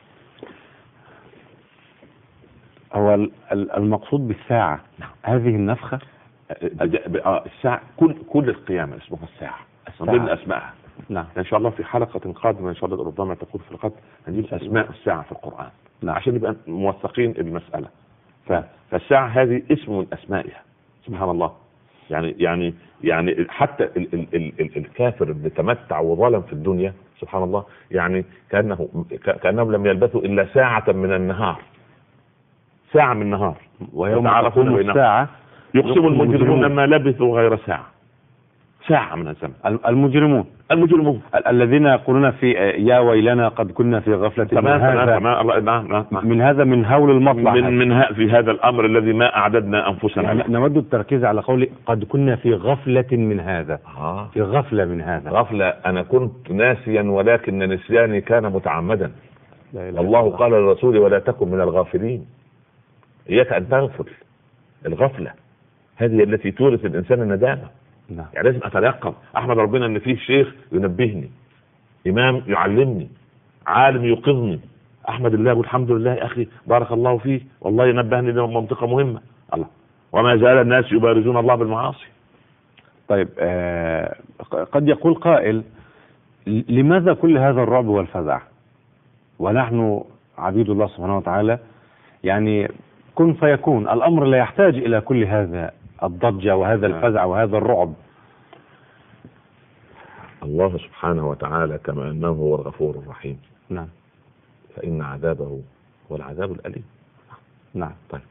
هو المقصود بالساعة نعم. هذه النفخة. الساعة كل كل القيامة اسمها الساعة من ضمن أسمائها. نعم. إن شاء الله في حلقة قادمة إن شاء الله ربما تكون في الغد هنجيب أسماء الساعة في القرآن. نعم. عشان نبقى موثقين المسألة. فالساعة هذه اسم من أسمائها. سبحان الله. يعني يعني يعني حتى ال ال ال ال الكافر اللي تمتع وظلم في الدنيا سبحان الله يعني كأنه كأنهم لم يلبثوا إلا ساعة من النهار. ساعة من النهار. ويوم تقوم الساعة يقسم المجرمون ما لبثوا غير ساعة. ساعة من الزمن. المجرمون المجرمون الذين يقولون في يا ويلنا قد كنا في غفلة من هذا من هذا من هول المطلع من من في هذا الأمر الذي ما أعددنا أنفسنا. نود التركيز على قول قد كنا في غفلة من هذا. آه. في غفلة من هذا. غفلة. أنا كنت ناسيا ولكن نسياني كان متعمدا. الله قال للرسول ولا تكن من الغافلين. إياك أن تغفل. الغفلة هذه التي تورث الإنسان الندامة. نعم. يعني لازم أتيقظ. أحمد ربنا أن فيه شيخ ينبهني، إمام يعلمني، عالم يوقظني. أحمد الله والحمد لله يا أخي بارك الله فيه والله ينبهني لمنطقة مهمة. الله وما زال الناس يبارزون الله بالمعاصي. طيب آه قد يقول قائل لماذا كل هذا الرعب والفزع ونحن عبيد الله سبحانه وتعالى؟ يعني كن فيكون الأمر لا يحتاج إلى كل هذا الضجة وهذا الفزع وهذا الرعب. الله سبحانه وتعالى كما أنه هو الغفور الرحيم، نعم، فإن عذابه هو العذاب الأليم. نعم. طيب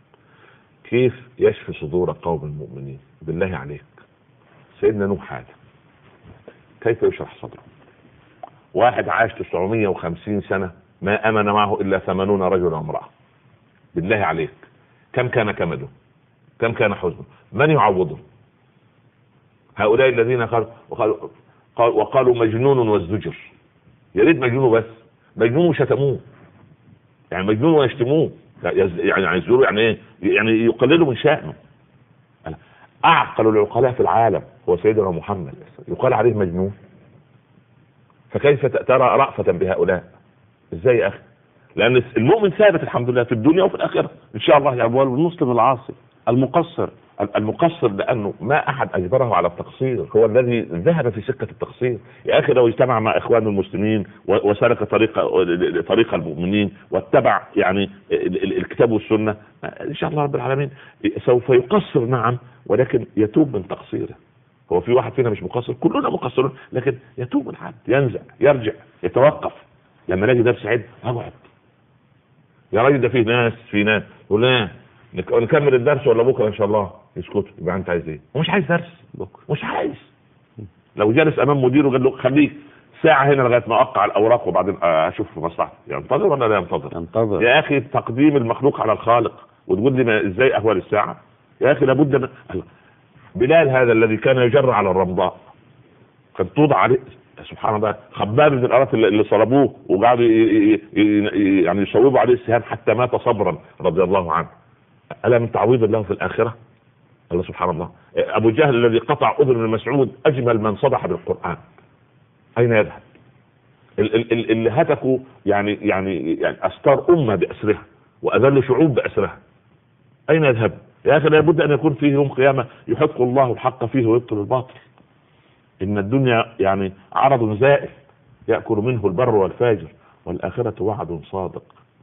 كيف يشفي صدور قوم المؤمنين؟ بالله عليك، سيدنا نوح هذا كيف يشرح صدره؟ واحد عاش تسعمائة وخمسين سنة ما أمن معه إلا ثمانون رجلا وامرأة. بالله عليك كم كان كمده؟ كم كان حزنه؟ من يعوضه؟ هؤلاء الذين قالوا وقالوا, وقالوا مجنون وازدجر. يا ريت مجنون بس، مجنون وشتموه، يعني مجنون ويشتموه، يعني يزوروا، يعني ايه؟ يعني يقللوا من شأنه. أعقل العقلاء في العالم هو سيدنا محمد يقال عليه مجنون، فكيف ترى رأفة بهؤلاء؟ ازاي يا اخي؟ لان المؤمن ثابت الحمد لله في الدنيا وفي الاخره ان شاء الله. يعني المسلم العاصي المقصر المقصر لانه ما احد اجبره على التقصير، هو الذي ذهب في سكه التقصير. يا اخي لو اجتمع مع اخوانه المسلمين وسلك طريق طريق المؤمنين واتبع يعني الكتاب والسنه ان شاء الله رب العالمين سوف يقصر، نعم، ولكن يتوب من تقصيره. هو في واحد فينا مش مقصر؟ كلنا مقصرون، لكن يتوب الحد، ينزع، يرجع، يتوقف. لما نجي درس عيد اقعد يا راجل، ده فيه ناس في ناس ولا نكمل الدرس ولا بكره ان شاء الله؟ يسكت. يبقى انت عايز ايه؟ ومش عايز درس بكره، مش عايز. لو جالس امام مديره قال له خليك ساعه هنا لغايه ما اقع الاوراق وبعدين اشوف مصلحتي، ينتظر ولا لا ينتظر؟ ينتظر. يا اخي تقديم المخلوق على الخالق وتقول لي ازاي اهوال الساعه؟ يا اخي لابد من بلال هذا الذي كان يجر على الرمضاء كان توضع عليه سبحان الله خباب من الارات اللي صلبوه وقعدوا يعني يصوبوا عليه السهام حتى مات صبرا رضي الله عنه. ألا من تعويض الله في الآخرة؟ الله سبحان الله. أبو جهل الذي قطع أذن من مسعود أجمل من صدح بالقرآن أين يذهب؟ اللي هتكوا يعني يعني يعني أستار أمة بأسرها وأذل شعوب بأسرها أين يذهب؟ يا أخي لابد أن يكون فيه يوم قيامة يحق الله الحق فيه ويبطل الباطل. إن الدنيا يعني عرض زائل يأكل منه البر والفاجر، والآخرة وعد صادق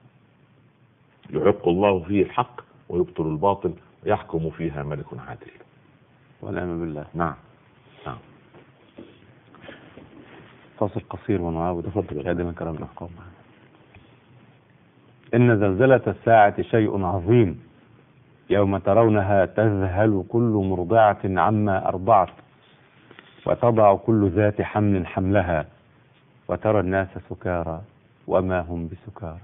يحق الله فيه الحق ويبطل الباطل ويحكم فيها ملك عادل. والعياذ بالله. نعم نعم. فاصل قصير ونعاود. تفضل يا ديما كرام الأحقام. إن زلزلة الساعة شيء عظيم، يوم ترونها تذهل كل مرضعة عما أرضعت وتضع كل ذات حمل حملها وترى الناس سكارى وما هم بسكارى.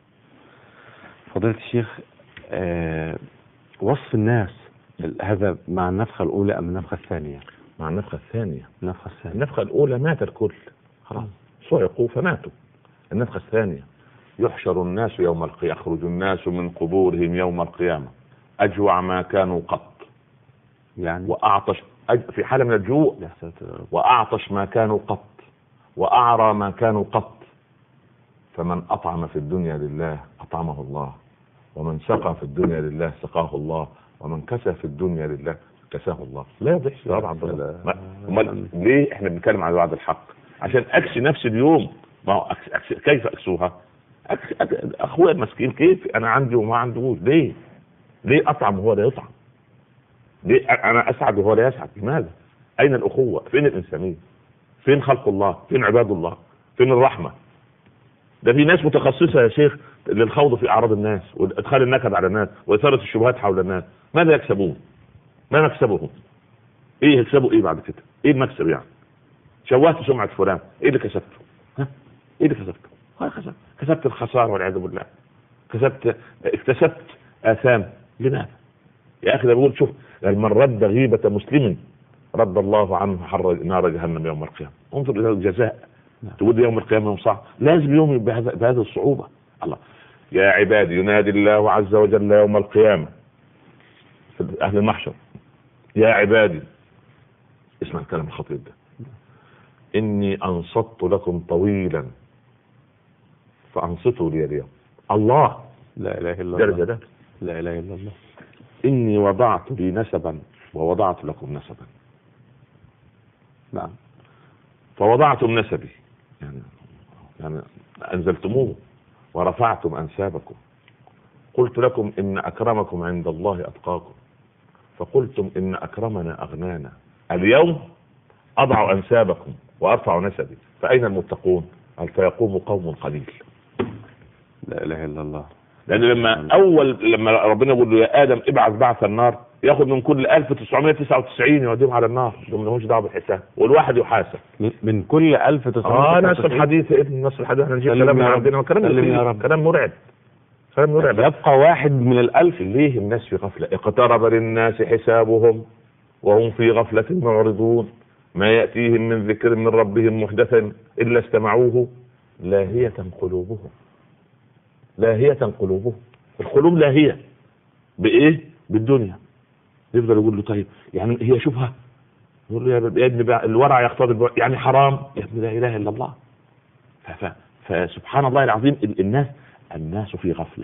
فضيلة الشيخ، آه وصف الناس هذا مع النفخة الأولى أم النفخة الثانية؟ مع النفخة الثانية. النفخة الثانية. النفخة الأولى مات الكل خلاص صعقوا فماتوا. النفخة الثانية يحشر الناس يوم القيامة، يخرج الناس من قبورهم يوم القيامة أجوع ما كانوا قط، يعني وأعطش في حالة من الجوع، وأعطش ما كانوا قط، وأعرى ما كانوا قط. فمن أطعم في الدنيا لله أطعمه الله، ومن سقى في الدنيا لله سقاه الله، ومن كسى في الدنيا لله كساه الله. لا يضحك طبعا. ليه احنا بنتكلم عن وعد الحق؟ عشان أكسي نفسي اليوم. ما هو أكسي أكسي كيف أكسوها؟ أكسي أكسي أخويا المسكين كيف أنا عندي وما عندهوش؟ ليه؟ ليه أطعم وهو لا يطعم؟ ليه أنا أسعد وهو لا يسعد؟ لماذا؟ أين الأخوة؟ فين الإنسانية؟ فين خلق الله؟ فين عباد الله؟ فين الرحمة؟ ده في ناس متخصصة يا شيخ للخوض في أعراض الناس وإدخال النكد على الناس وإثارة الشبهات حول الناس. ماذا يكسبون؟ ما مكسبهم؟ إيه يكسبوا إيه بعد كده؟ إيه المكسب يعني؟ شوهت سمعة فلان، إيه اللي كسبته؟ ها؟ إيه اللي كسبته؟ ها كسبت كسبت الخسارة والعياذ بالله. كسبت اكتسبت آثام. لماذا؟ يا أخي ده بيقول شوف من رد غيبة مسلم رد الله عنه حر نار جهنم يوم القيامة. انظر إلى الجزاء. تقول يوم القيامة يوم صعب، لازم يوم بهذا بهذه الصعوبة. الله يا عبادي ينادي الله عز وجل يوم القيامة في أهل المحشر يا عبادي، اسمع الكلام الخطير ده، إني أنصت لكم طويلا فأنصتوا لي اليوم. الله لا إله إلا الله. درجة ده لا إله إلا الله. إني وضعت لي نسبا ووضعت لكم نسبا. نعم. فوضعتم نسبي يعني يعني أنزلتموه ورفعتم أنسابكم. قلت لكم إن أكرمكم عند الله أتقاكم، فقلتم إن أكرمنا أغنانا. اليوم أضع أنسابكم وارفع نسبي، فاين المتقون؟ قال فيقوم قوم قليل. لا اله الا الله. لان لما اول لما ربنا يقول له يا ادم ابعث بعث النار، ياخذ من كل ألف وتسعمائة وتسعة وتسعين يوديهم على النار، ما لهمش دعوه بالحساب، والواحد يحاسب من كل ألف وتسعمائة اه نص الحديث يا ابن نص الحديث. احنا نجيب كلام من ربنا، كلام كلام مرعب، كلام مرعب. يبقى واحد من الألف. ليه الناس في غفله؟ اقترب للناس حسابهم وهم في غفله معرضون، ما ياتيهم من ذكر من ربهم محدثا الا استمعوه لاهيه قلوبهم. لاهيه قلوبهم، القلوب لاهيه بايه؟ بالدنيا. يفضل يقول له طيب يعني هي شبهه؟ يقول له يا ابني الورع يقتضي البعد، يعني حرام يا ابني لا اله الا الله. فسبحان الله العظيم الناس الناس في غفله.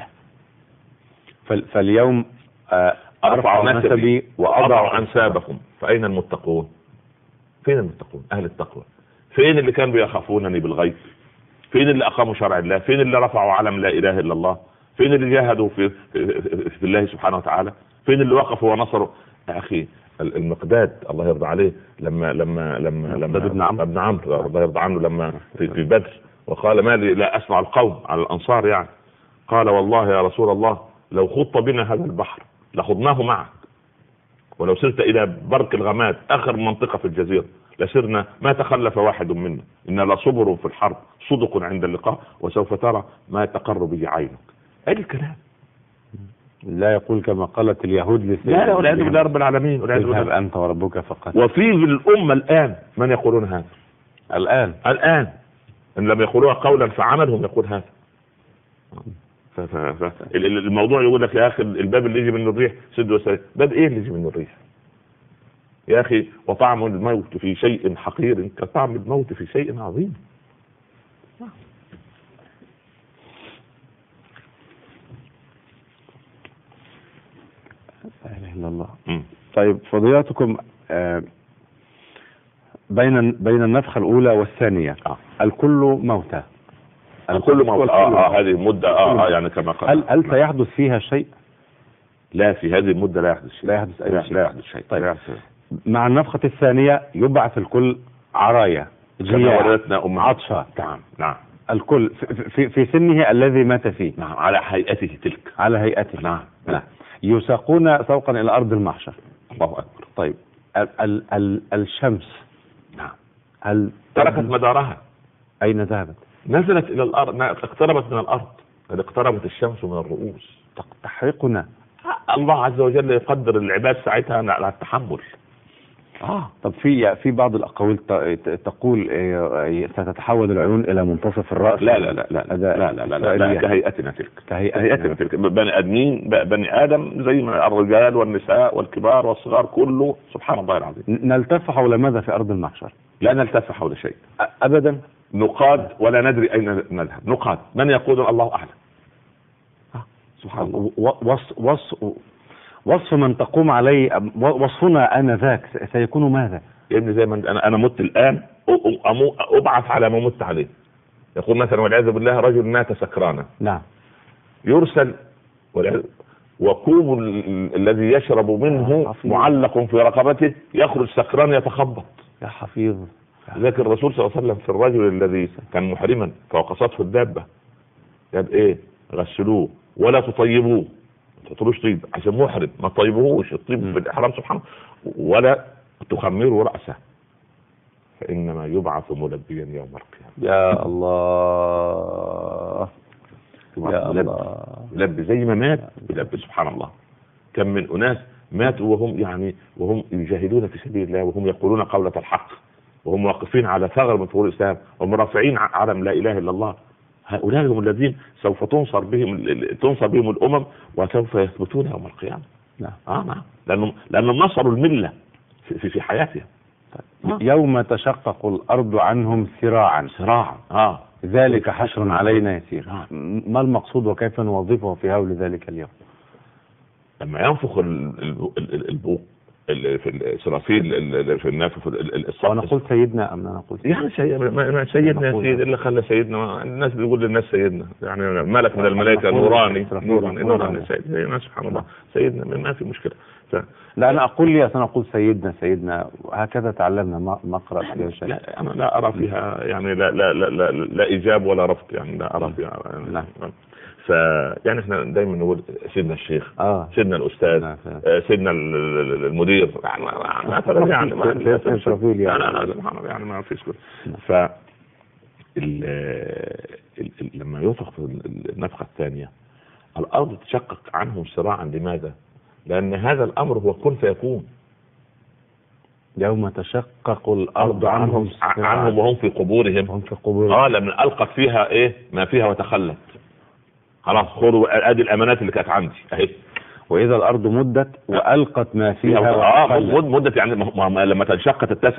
فاليوم ارفع نسبي واضع انسابكم، فاين المتقون؟ فين المتقون؟ اهل التقوى. فين اللي كانوا يخافونني بالغيب؟ فين اللي اقاموا شرع الله؟ فين اللي رفعوا علم لا اله الا الله؟ فين اللي جاهدوا في في الله سبحانه وتعالى؟ فين اللي وقفوا ونصروا؟ يا اخي المقداد الله يرضى عليه لما لما لما لما ابن عمرو ابن عمرو الله يرضى عنه لما في, في بدر وقال ما لي لا اسمع القوم على الانصار يعني، قال والله يا رسول الله لو خضت بنا هذا البحر لخضناه معك، ولو سرت الى برك الغماد اخر منطقه في الجزيره لسرنا ما تخلف واحد منا، ان لصبر في الحرب صدق عند اللقاء وسوف ترى ما تقر به عينك. اي الكلام لا يقول كما قالت اليهود لسيدنا لا لا والعياذ بالله رب العالمين اذهب انت وربك فقط. وفي الامه الان من يقولون هذا الان الان ان لم يقولوها قولا فعملهم يقول هذا. ف ف ف الموضوع يقول لك يا اخي الباب اللي يجي منه الريح سد وسد، باب ايه اللي يجي منه الريح يا اخي؟ وطعم الموت في شيء حقير كطعم الموت في شيء عظيم. لا اله الا الله. م. طيب فضيلتكم آه بين بين النفخه الاولى والثانيه آه. الكل موتى. الكل موتى اه, آه هذه المده اه, آه يعني كما قال. هل هل سيحدث فيها شيء؟ لا في هذه المده لا يحدث شيء. لا يحدث اي شيء. لا يحدث شيء. طيب لا يحدث. مع النفخه الثانيه يبعث الكل عرايا جياع عطشا. نعم نعم. الكل في, في في سنه الذي مات فيه. نعم على هيئته تلك. على هيئته. نعم نعم. يساقون سوقا الى ارض المحشر. الله اكبر. طيب ال ال ال الشمس نعم هل تركت مدارها؟ اين ذهبت؟ نزلت الى الارض، اقتربت من الارض، قد اقتربت الشمس من الرؤوس تحرقنا. الله عز وجل يقدر العباد ساعتها على التحمل. اه طب في في بعض الاقاويل تقول ستتحول العيون الى منتصف الراس. لا لا لا لا لا لا لا, لا, لا كهيئتنا تلك. كهيئتنا تلك بني ادمين بني ادم زي ما الرجال والنساء والكبار والصغار كله سبحان الله العظيم. نلتف حول ماذا في ارض المحشر؟ لا نلتف حول شيء ابدا. نقاد ولا ندري اين نذهب. نقاد من يقول الله اعلم. سبحان الله. وصف وصف وصف من تقوم عليه وصفنا انذاك سيكون ماذا؟ يا ابني زي ما انا انا مت الان ابعث على ما مت عليه. يقول مثلا والعياذ بالله رجل مات سكرانا. نعم. يرسل وكوب الذي يشرب منه معلق في رقبته يخرج سكران يتخبط. يا حفيظ. ذاك الرسول صلى الله عليه وسلم في الرجل الذي كان محرما فوقصته الدابه قال ايه؟ غسلوه ولا تطيبوه، ما تحطلوش طيب عشان محرم، ما تطيبوهوش الطيب في الاحرام سبحانه، ولا تخمروا راسه فانما يبعث ملبيا يوم القيامه. يا الله يا الله. يلبي زي ما مات يلبي. سبحان الله. كم من اناس ماتوا وهم يعني وهم يجاهدون في سبيل الله وهم يقولون قولة الحق وهم واقفين على ثغر من ثغور الاسلام وهم رافعين علم لا اله الا الله. هؤلاء هم الذين سوف تنصر بهم تنصر بهم الامم وسوف يثبتون يوم القيامه. نعم. اه نعم. لانهم لانهم نصروا المله في في حياتهم. آه. يوم تشقق الارض عنهم سراعا. سراعا. اه ذلك حشر علينا يسير. آه. ما المقصود وكيف نوظفه في هول ذلك اليوم؟ لما ينفخ البوق في في الاسرافيل في النافخ في الصف. انا قلت سيدنا ام انا قلت يعني سيدنا سيدنا يا سيدي اللي خلى سيدنا الناس بيقول للناس سيدنا يعني ملك من الملائكه نوراني نوراني نوراني سيدنا سبحان الله سيدنا ما في مشكله. ف... لا انا اقول لي انا اقول سيدنا سيدنا هكذا تعلمنا مقرأ يا شيخ. لا انا لا ارى فيها يعني لا لا لا لا, لا ايجاب ولا رفض يعني لا ارى فيها يعني نعم. ف يعني احنا دايما نقول سيدنا الشيخ اه سيدنا الاستاذ نعم. سيدنا المدير يعني مثلا يعني ما اسرافيل يعني لا لا سبحان الله يعني ما فيش كده. ف لما ينفخ في النفخه الثانيه الارض تشقق عنهم سراعا. لماذا؟ لان هذا الامر هو كن فيكون. يوم تشقق الارض عنهم عنهم وهم في قبورهم هم في قبورهم اه لما القت فيها ايه ما فيها وتخلت. خلاص خذوا ادي الامانات اللي كانت عندي اهي. واذا الارض مدت والقت ما فيها اه مدت يعني لما تنشق تتسع.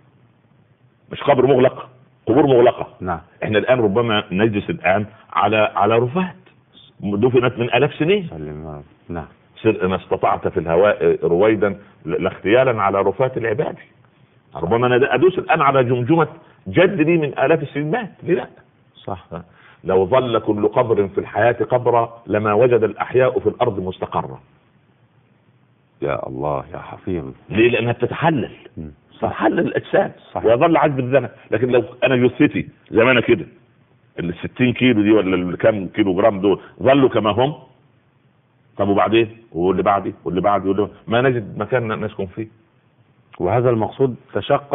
مش قبر مغلق قبور مغلقه. نعم. احنا الان ربما نجلس الان على على رفات دفنت من الاف سنين. نعم. سر ما استطعت في الهواء رويدا لاختيالا على رفات العباد. ربما انا ادوس الان على جمجمه جد لي من الاف السنين مات. ليه لا؟ صح. لو ظل كل قبر في الحياه قبرا لما وجد الاحياء في الارض مستقرا. يا الله يا حفيظ. ليه؟ لانها بتتحلل تتحلل الاجساد ويظل عجب الذنب. لكن لو انا جثتي زي ما انا كده ال ستين كيلو دي ولا الكام كيلو جرام دول ظلوا كما هم. طب وبعدين واللي بعدي واللي بعدي واللي ما نجد مكان نسكن فيه. وهذا المقصود تشقق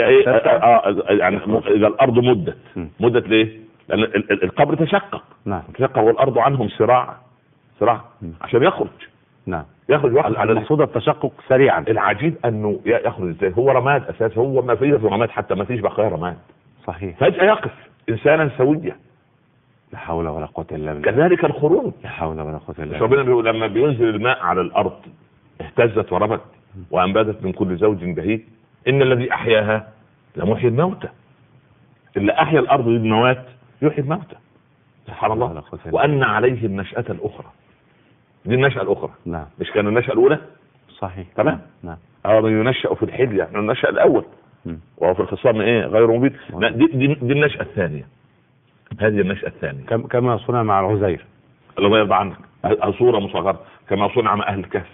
يعني اذا الارض مدت مدت ليه؟ لان القبر تشقق. نعم. تشقق والارض عنهم صراع صراع عشان يخرج. نعم. يخرج واحد على المقصود التشقق سريعا. العجيب انه يخرج ازاي؟ هو رماد اساسا هو ما فيه رماد حتى ما فيش بقايا رماد. صحيح. فجأة يقف انسانا سويا. لا حول ولا قوة الا بالله. كذلك الخروج. لا حول ولا قوة الا بالله. ربنا بيقول لما بينزل الماء على الارض اهتزت وربت وانبتت من كل زوج بهيج ان الذي احياها لمحيي الموتى. اللي احيا الارض بالموات يحيي الموتى. سبحان الله. وان عليه النشأة الاخرى. دي النشأة الاخرى. نعم. مش كان النشأة الاولى؟ صحيح. تمام. نعم. هذا ينشأ في الحلية يعني النشأ الاول م. وهو في الخصام ايه غير مبين. دي, دي, دي النشأة الثانية. هذه النشأة الثانية كما صنع مع العزير الله يرضى عنك. صورة مصغرة كما صنع مع اهل الكهف.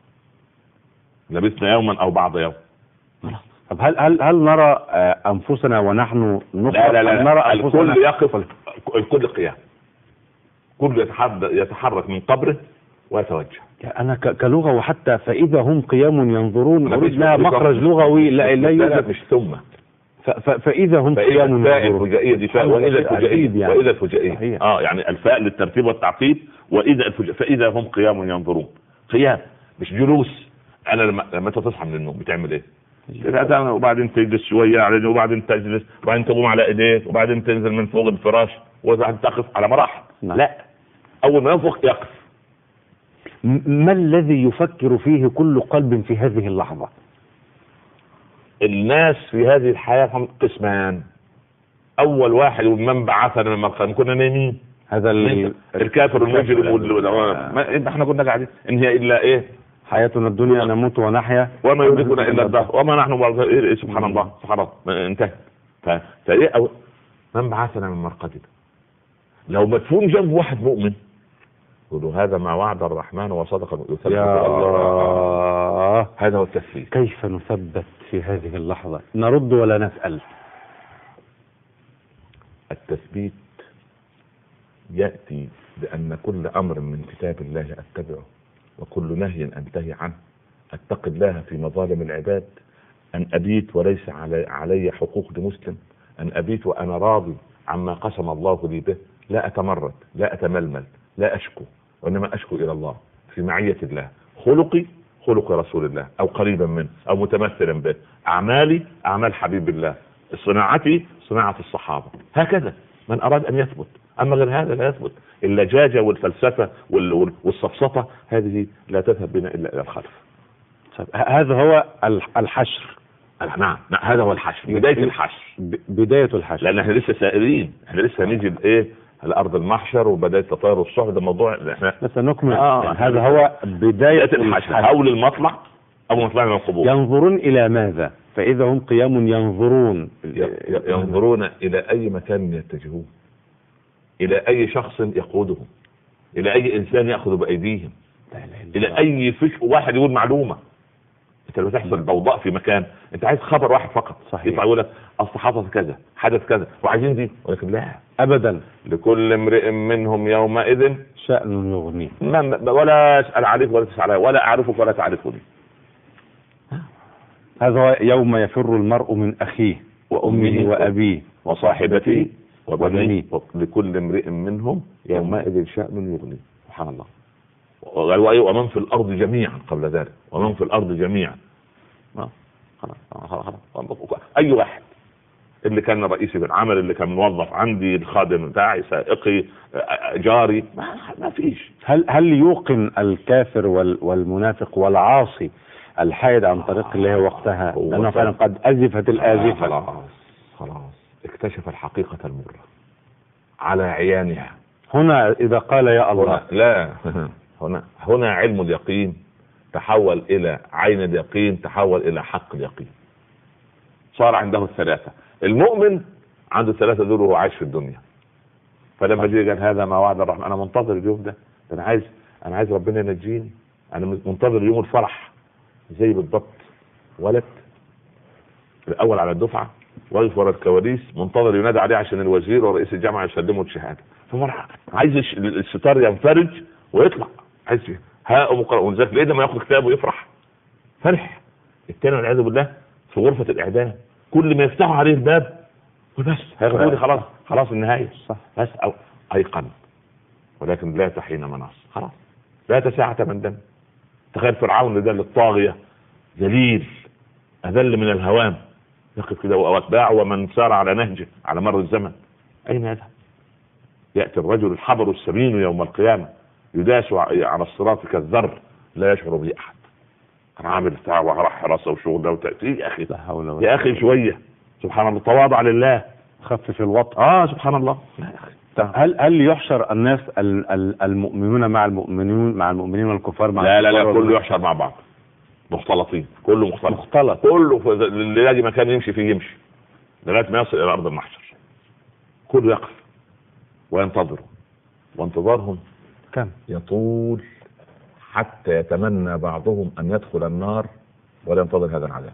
لبثنا يوما او بعض يوم. طب هل هل هل نرى انفسنا ونحن نخرج؟ لا لا لا نرى الكل يقف الكل قيام. كل يتحرك يتحرك من قبره ويتوجه. انا كلغه وحتى فاذا هم قيام ينظرون اريد لها مخرج لغوي لا لا يوجد. مش ثم فاذا هم قيام ينظرون. الفجائيه دي فاء واذا الفجائيه يعني. واذا الفجائيه اه يعني الفاء للترتيب والتعقيب واذا الفجائيه فاذا هم قيام ينظرون. قيام مش جلوس. انا لما لما انت تصحى من النوم بتعمل ايه؟ وبعدين تجلس شويه وبعدين تجلس وبعدين تقوم على ايديك وبعدين تنزل من فوق الفراش وبعدين تقف على مراحل. لا اول ما ينفخ يقف. ما الذي يفكر فيه كل قلب في هذه اللحظة؟ الناس في هذه الحياة قسمان. اول واحد من بعثنا من مرقد كنا نايمين. هذا الكافر المجرم وال احنا كنا قاعدين ان هي الا ايه حياتنا الدنيا نموت ونحيا وما يدركنا الا الدهر وما نحن إيه سبحان الله سبحان الله انتهى. فايه أو من بعثنا من مرقدنا. لو مدفون جنب واحد مؤمن يقولوا هذا ما وعد الرحمن وصدق يثبت. يا الله. هذا هو التثبيت. كيف نثبت في هذه اللحظة؟ نرد ولا نسأل؟ التثبيت يأتي بأن كل أمر من كتاب الله أتبعه وكل نهي أنتهي عنه. أتقي الله في مظالم العباد. أن أبيت وليس علي, علي حقوق لمسلم. أن أبيت وأنا راضي عما قسم الله لي به. لا أتمرد لا أتململ لا أشكو وإنما أشكو إلى الله في معية الله. خلقي خلق رسول الله أو قريبا منه أو متمثلا به. أعمالي أعمال حبيب الله. صناعتي صناعة الصحابة. هكذا من أراد أن يثبت. أما غير هذا لا يثبت. اللجاجة والفلسفة والسفسطة هذه لا تذهب بنا إلا إلى الخلف. هذا هو الحشر. نعم هذا هو الحشر. بداية الحشر. بداية الحشر. لأن احنا لسه سائرين. احنا لسه نيجي إيه الأرض المحشر وبداية تطير الصحب. ده موضوع احنا بس نكمل. آه هذا هو بداية الحشر. هول المطلع أول ما طلعنا من القبور. ينظرون إلى ماذا؟ فإذا هم قيام ينظرون ينظرون إلى أي مكان يتجهون، إلى أي شخص يقودهم، إلى أي إنسان يأخذ بأيديهم، إلى أي فكر واحد يقول معلومة. انت لما تحصل ضوضاء في مكان انت عايز خبر واحد فقط، صحيح. يطلع يقول لك اصل حدث كذا حدث كذا وعايزين دي، ولكن لا ابدا، لكل امرئ منهم يومئذ شأن يغنيه، ولا اسال عليك ولا تسال علي ولا اعرفك ولا تعرفني. هذا يوم يفر المرء من اخيه وامه وابيه وصاحبته وبنيه، لكل امرئ منهم يومئذ شأن يغنيه. سبحان الله. ومن في الارض جميعا قبل ذلك، ومن في الارض جميعا. اي واحد اللي كان رئيسي بالعمل، اللي كان موظف عندي، الخادم بتاعي، سائقي، جاري، ما, ما فيش. هل هل يوقن الكافر والمنافق والعاصي الحائد عن طريق الله وقتها لانه فعلا قد ازفت الازفه؟ خلاص خلاص اكتشف الحقيقه المره على عيانها. هنا اذا قال يا الله، لا هنا هنا علم اليقين تحول الى عين اليقين، تحول الى حق اليقين. صار عنده الثلاثه. المؤمن عنده الثلاثه دول وهو عايش في الدنيا. فلما جه قال هذا ما وعد الرحمن، انا منتظر اليوم ده، انا عايز انا عايز ربنا ينجيني، انا منتظر يوم الفرح. زي بالضبط ولد الاول على الدفعه واقف ورا الكواليس منتظر ينادى عليه عشان الوزير ورئيس الجامعه يسلموا الشهاده، ففرح عايز الستار ينفرج ويطلع، عايز ها مقرأ ونزاك ليه ده ما ياخد كتاب ويفرح. فرح. الثاني والعياذ بالله في غرفه الاعدام كل ما يفتحوا عليه الباب وبس هياخدوني خلاص خلاص النهايه صح بس او ايقن، ولكن لا تحين مناص، خلاص لا تساعة من دم. تخيل فرعون ده الطاغيه ذليل اذل من الهوام يقف كده واتباعه ومن سار على نهجه على مر الزمن، اين يذهب؟ ياتي الرجل الحبر السمين يوم القيامه يداس على الصراط كالذر لا يشعر به احد. انا عامل بتاع وراح حراسه وشغل ده وتأتي يا اخي يا اخي شويه سبحان الله، تواضع لله، خفف الوطء. اه سبحان الله. هل هل يحشر الناس المؤمنون مع المؤمنين مع المؤمنين والكفار مع لا لا لا كله يحشر مع بعض مختلطين، كله مختلط مختلط كله اللي يلاقي مكان يمشي فيه يمشي لغايه ما يصل الى ارض المحشر. كله يقف وينتظر، وانتظارهم كم يطول حتى يتمنى بعضهم ان يدخل النار ولا ينتظر هذا العذاب.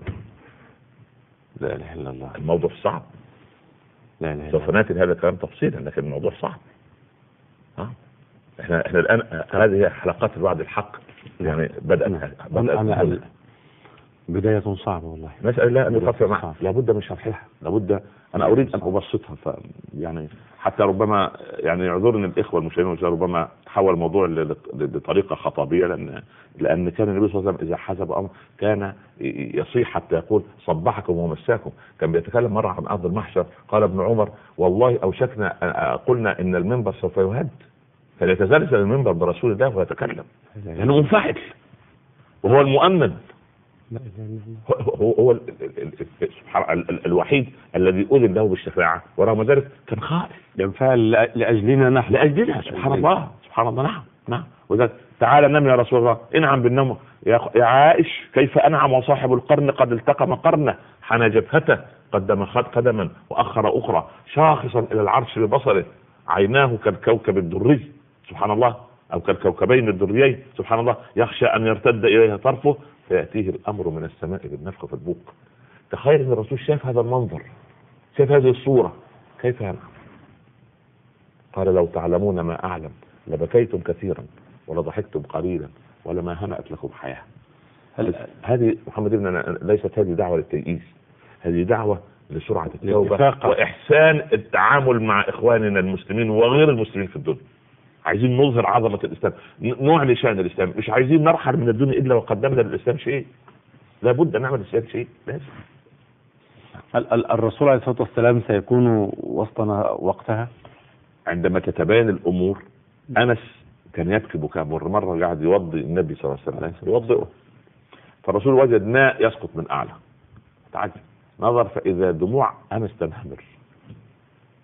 لا اله الا الله. الموضوع صعب. لا اله الا الله. سوف ناتي لهذا الكلام تفصيلا، لكن الموضوع صعب. ها احنا احنا الان هذه حلقات الوعد الحق يعني بدات بدات بداية صعبة والله. نسأل الله أن يخفف معها، لابد من شرحها، لابد أنا أريد أن أبسطها. ف يعني حتى ربما يعني يعذرني الإخوة المشاهدين ربما تحول الموضوع لطريقة خطابية، لأن لأن كان النبي صلى الله عليه وسلم إذا حسب أمر كان يصيح حتى يقول صبحكم ومساكم. كان بيتكلم مرة عن أرض المحشر قال ابن عمر والله أوشكنا قلنا إن المنبر سوف يهد فليتزلزل المنبر برسول الله ويتكلم لأنه يعني منفعل وهو المؤمن. هو هو الوحيد الذي أذن له بالشفاعة، ورغم ذلك كان خائف ينفعل لأجلنا نحن لأجلنا. سبحان الله سبحان الله. نعم نعم. وذلك تعالى نم يا رسول الله، انعم بالنوم يا عائش كيف أنعم وصاحب القرن قد التقم قرنه، حنى جبهته قدم خد قدما وأخر أخرى شاخصا إلى العرش ببصره، عيناه كالكوكب الدري سبحان الله أو كالكوكبين الدريين سبحان الله، يخشى أن يرتد إليها طرفه فيأتيه الأمر من السماء بالنفخ في البوق. تخيل أن الرسول شاف هذا المنظر، شاف هذه الصورة، كيف ينعم؟ قال لو تعلمون ما أعلم لبكيتم كثيرا ولضحكتم قليلا ولما هنأت لكم حياة. هذه محمد ابن ليست هذه دعوة للتيئيس، هذه دعوة لسرعة التوبة وإحسان التعامل مع إخواننا المسلمين وغير المسلمين في الدنيا. عايزين نظهر عظمة الإسلام، نعلي شأن الإسلام، مش عايزين نرحل من الدنيا إلا وقدمنا للإسلام شيء. لابد أن نعمل الإسلام شيء لازم. الرسول عليه الصلاة والسلام سيكون وسطنا وقتها عندما تتبين الأمور. أنس كان يبكي بكاء، مرة قاعد يوضي النبي صلى الله عليه وسلم يوضئه، فالرسول وجد ماء يسقط من أعلى، تعجب نظر فإذا دموع أنس تنهمر.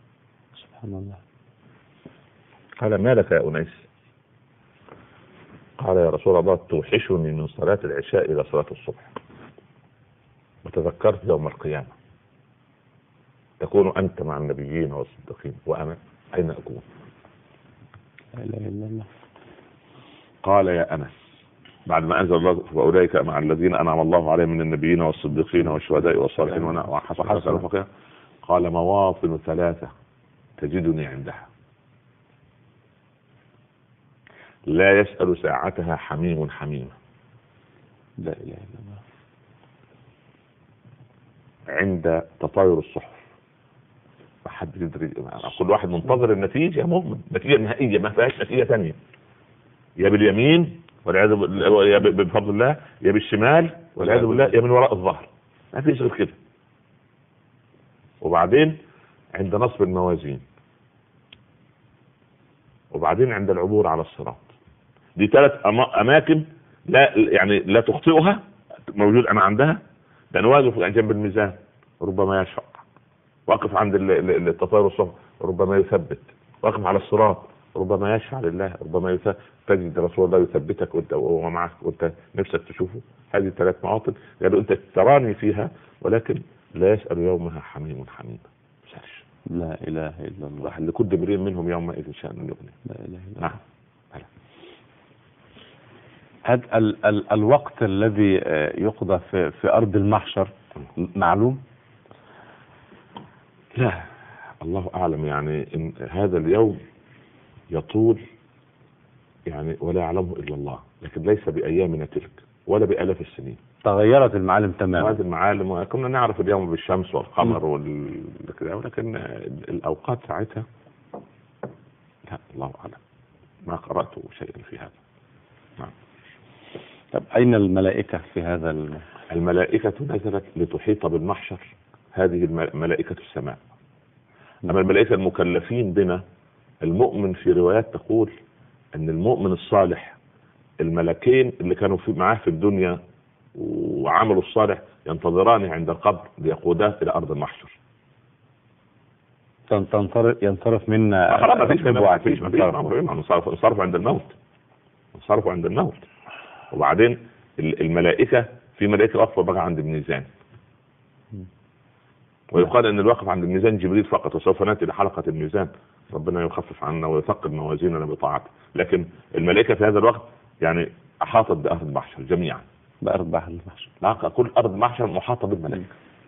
سبحان الله. قال ما لك يا أنيس؟ قال يا رسول الله توحشني من صلاة العشاء إلى صلاة الصبح، وتذكرت يوم القيامة تكون أنت مع النبيين والصديقين وأنا أين أكون؟ لا إله إلا الله. قال يا أنس بعد ما أنزل الله فأولئك مع الذين أنعم الله عليهم من النبيين والصديقين والشهداء والصالحين وحسن أولئك رفيقا، قال مواطن ثلاثة تجدني عندها لا يسأل ساعتها حميم حميمة. لا إله إلا الله. عند تطاير الصحف ما حد يدري، كل واحد منتظر النتيجة، مؤمن النتيجة النهائية ما فيهاش نتيجة ثانية، يا باليمين والعياذ بالله يا بفضل الله، يا بالشمال والعياذ بالله، يا من وراء الظهر، ما فيش غير كده. وبعدين عند نصب الموازين، وبعدين عند العبور على الصراط. دي ثلاث اماكن لا يعني لا تخطئها، موجود انا عندها، لان واقف جنب الميزان ربما يشفق، واقف عند التطاير الصحف ربما يثبت، واقف على الصراط ربما يشفع لله، ربما يثبت. تجد رسول الله يثبتك وانت وهو معك وانت نفسك تشوفه. هذه ثلاث مواطن قالوا انت تراني فيها ولكن لا يسأل يومها حميم حميم. لا اله الا الله. لكل امرئ منهم يومئذ شأن يغني. لا اله الا الله. نعم. هذا ال ال الوقت الذي يقضى في في ارض المحشر معلوم؟ لا الله اعلم، يعني إن هذا اليوم يطول يعني ولا يعلمه الا الله، لكن ليس بايامنا تلك ولا بالاف السنين. تغيرت المعالم تماما. هذه المعالم كنا نعرف اليوم بالشمس والقمر والكذا، ولكن الاوقات ساعتها لا الله اعلم، ما قرأت شيئا في هذا. نعم. طب اين الملائكة في هذا الم... الملائكة نزلت لتحيط بالمحشر، هذه ملائكة السماء. اما الملائكة المكلفين بنا، المؤمن في روايات تقول ان المؤمن الصالح الملكين اللي كانوا في معاه في الدنيا وعملوا الصالح ينتظرانه عند القبر ليقوداه الى ارض المحشر. تنصرف ينصرف منا خلاص ما فيش ما فيش ما فيش انصرفوا عند الموت، انصرفوا عند الموت. وبعدين الملائكة في ملائكة واقفة بقى عند الميزان، ويقال ان الواقف عند الميزان جبريل فقط، وسوف ناتي لحلقة الميزان ربنا يخفف عنا ويثقل موازيننا بطاعته. لكن الملائكة في هذا الوقت يعني احاطت بارض المحشر جميعا. بارض المحشر، لا كل ارض المحشر محاطة بالملائكة.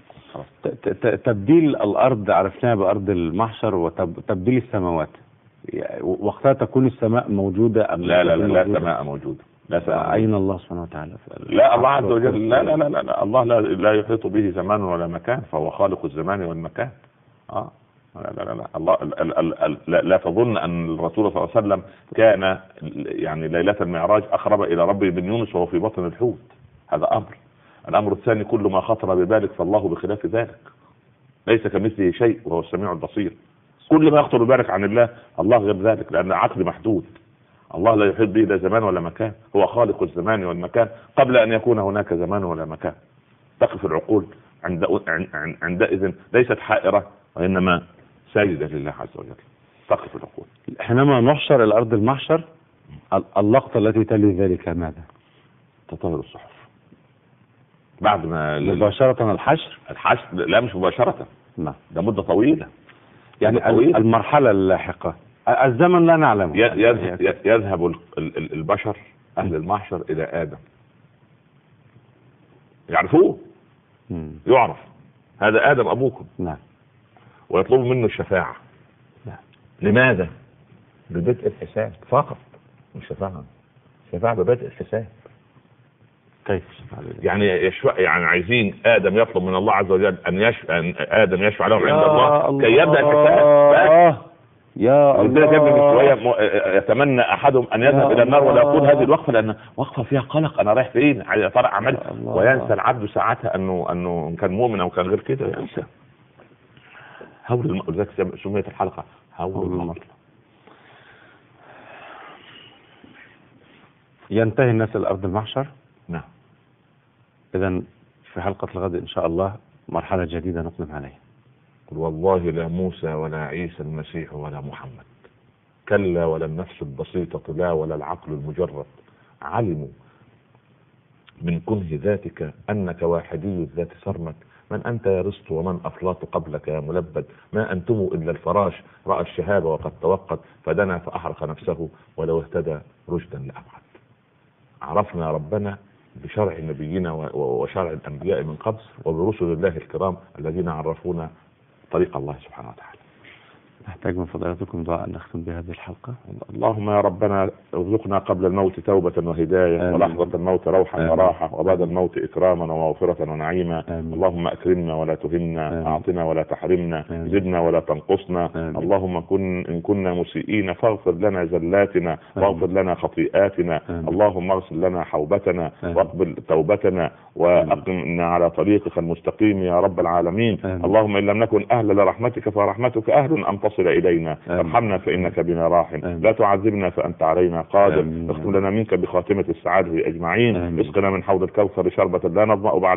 تبديل الارض عرفناها بارض المحشر، وتبديل السماوات وقتها تكون السماء موجودة ام لا؟ لا لا لا سماء موجودة. لا سماء. اين الله سبحانه وتعالى؟ لا الله عز وجل لا لا لا, لا, لا. الله لا, لا يحيط به زمان ولا مكان، فهو خالق الزمان والمكان. اه لا لا لا الله ال ال ال لا, لا تظن ان الرسول صلى الله عليه وسلم كان يعني ليلة المعراج اقرب الى ربه من يونس وهو في بطن الحوت. هذا امر. الامر الثاني كل ما خطر ببالك فالله بخلاف ذلك، ليس كمثله شيء وهو السميع البصير. كل ما يخطر ببالك عن الله الله غير ذلك، لان عقل محدود. الله لا يحيط به لا زمان ولا مكان، هو خالق الزمان والمكان قبل ان يكون هناك زمان ولا مكان. تقف العقول عند عندئذ ليست حائرة وانما ساجدة لله عز وجل. تقف العقول. حينما نحشر الى ارض المحشر اللقطة التي تلي ذلك ماذا؟ تطاير الصحف. بعد ما مباشرة الحشر؟ الحشر لا مش مباشرة، نعم ده مدة طويلة. يعني طويلة. المرحلة اللاحقة الزمن لا نعلم. يذهب البشر اهل المحشر الى ادم، يعرفوه، يعرف هذا ادم ابوكم. نعم. ويطلبوا منه الشفاعة. نعم. لماذا؟ ببدء الحساب فقط، مش شفاعة، شفاعة ببدء الحساب. كيف يعني يشفع، يعني عايزين ادم يطلب من الله عز وجل ان يشفع، ان ادم يشفع لهم عند الله كي يبدا الحساب. يا الله. يتمنى احدهم ان يذهب الى النار ولا يقول هذه الوقفه لان وقفه فيها قلق، انا رايح فين يا ترى عمل، وينسى العبد ساعتها انه انه كان مؤمن او كان غير كده، ينسى. هول المطلق سميت الحلقه هول المطلق. ينتهي الناس الى ارض المحشر. نعم. اذا في حلقه الغد ان شاء الله مرحله جديده نقدم عليها. قل والله لا موسى ولا عيسى المسيح ولا محمد، كلا ولا النفس البسيطة لا ولا العقل المجرد، علموا من كنه ذاتك أنك واحدي الذات سرمد. من أنت يا رست ومن أفلاط قبلك يا ملبد؟ ما أنتم إلا الفراش رأى الشهاب وقد توقد، فدنا فأحرق نفسه ولو اهتدى رشدا لأبعد. عرفنا ربنا بشرع نبينا وشرع الأنبياء من قبل، وبرسل الله الكرام الذين عرفونا طريق الله سبحانه وتعالى. نحتاج من فضيلتكم دعاء نختم بهذه الحلقة. اللهم يا ربنا ارزقنا قبل الموت توبة وهداية، آمين. ولحظة الموت روحا آمين. وراحة، وبعد الموت إكراما ومغفرة ونعيما، آمين. اللهم أكرمنا ولا تهنا، آمين. أعطنا ولا تحرمنا، آمين. زدنا ولا تنقصنا، آمين. اللهم كن إن كنا مسيئين فاغفر لنا زلاتنا، واغفر لنا خطيئاتنا، آمين. اللهم اغفر لنا حوبتنا، آمين. واقبل توبتنا، وأقمنا على طريقك المستقيم يا رب العالمين، آمين. اللهم إن لم نكن أهلا لرحمتك فرحمتك أهل أن تصل إلينا، ارحمنا فإنك بنا راحم، لا تعذبنا فأنت علينا قادر، اختم لنا منك بخاتمة السعادة أجمعين، اسقنا من حوض الكوثر شربة لا نظمأ بعد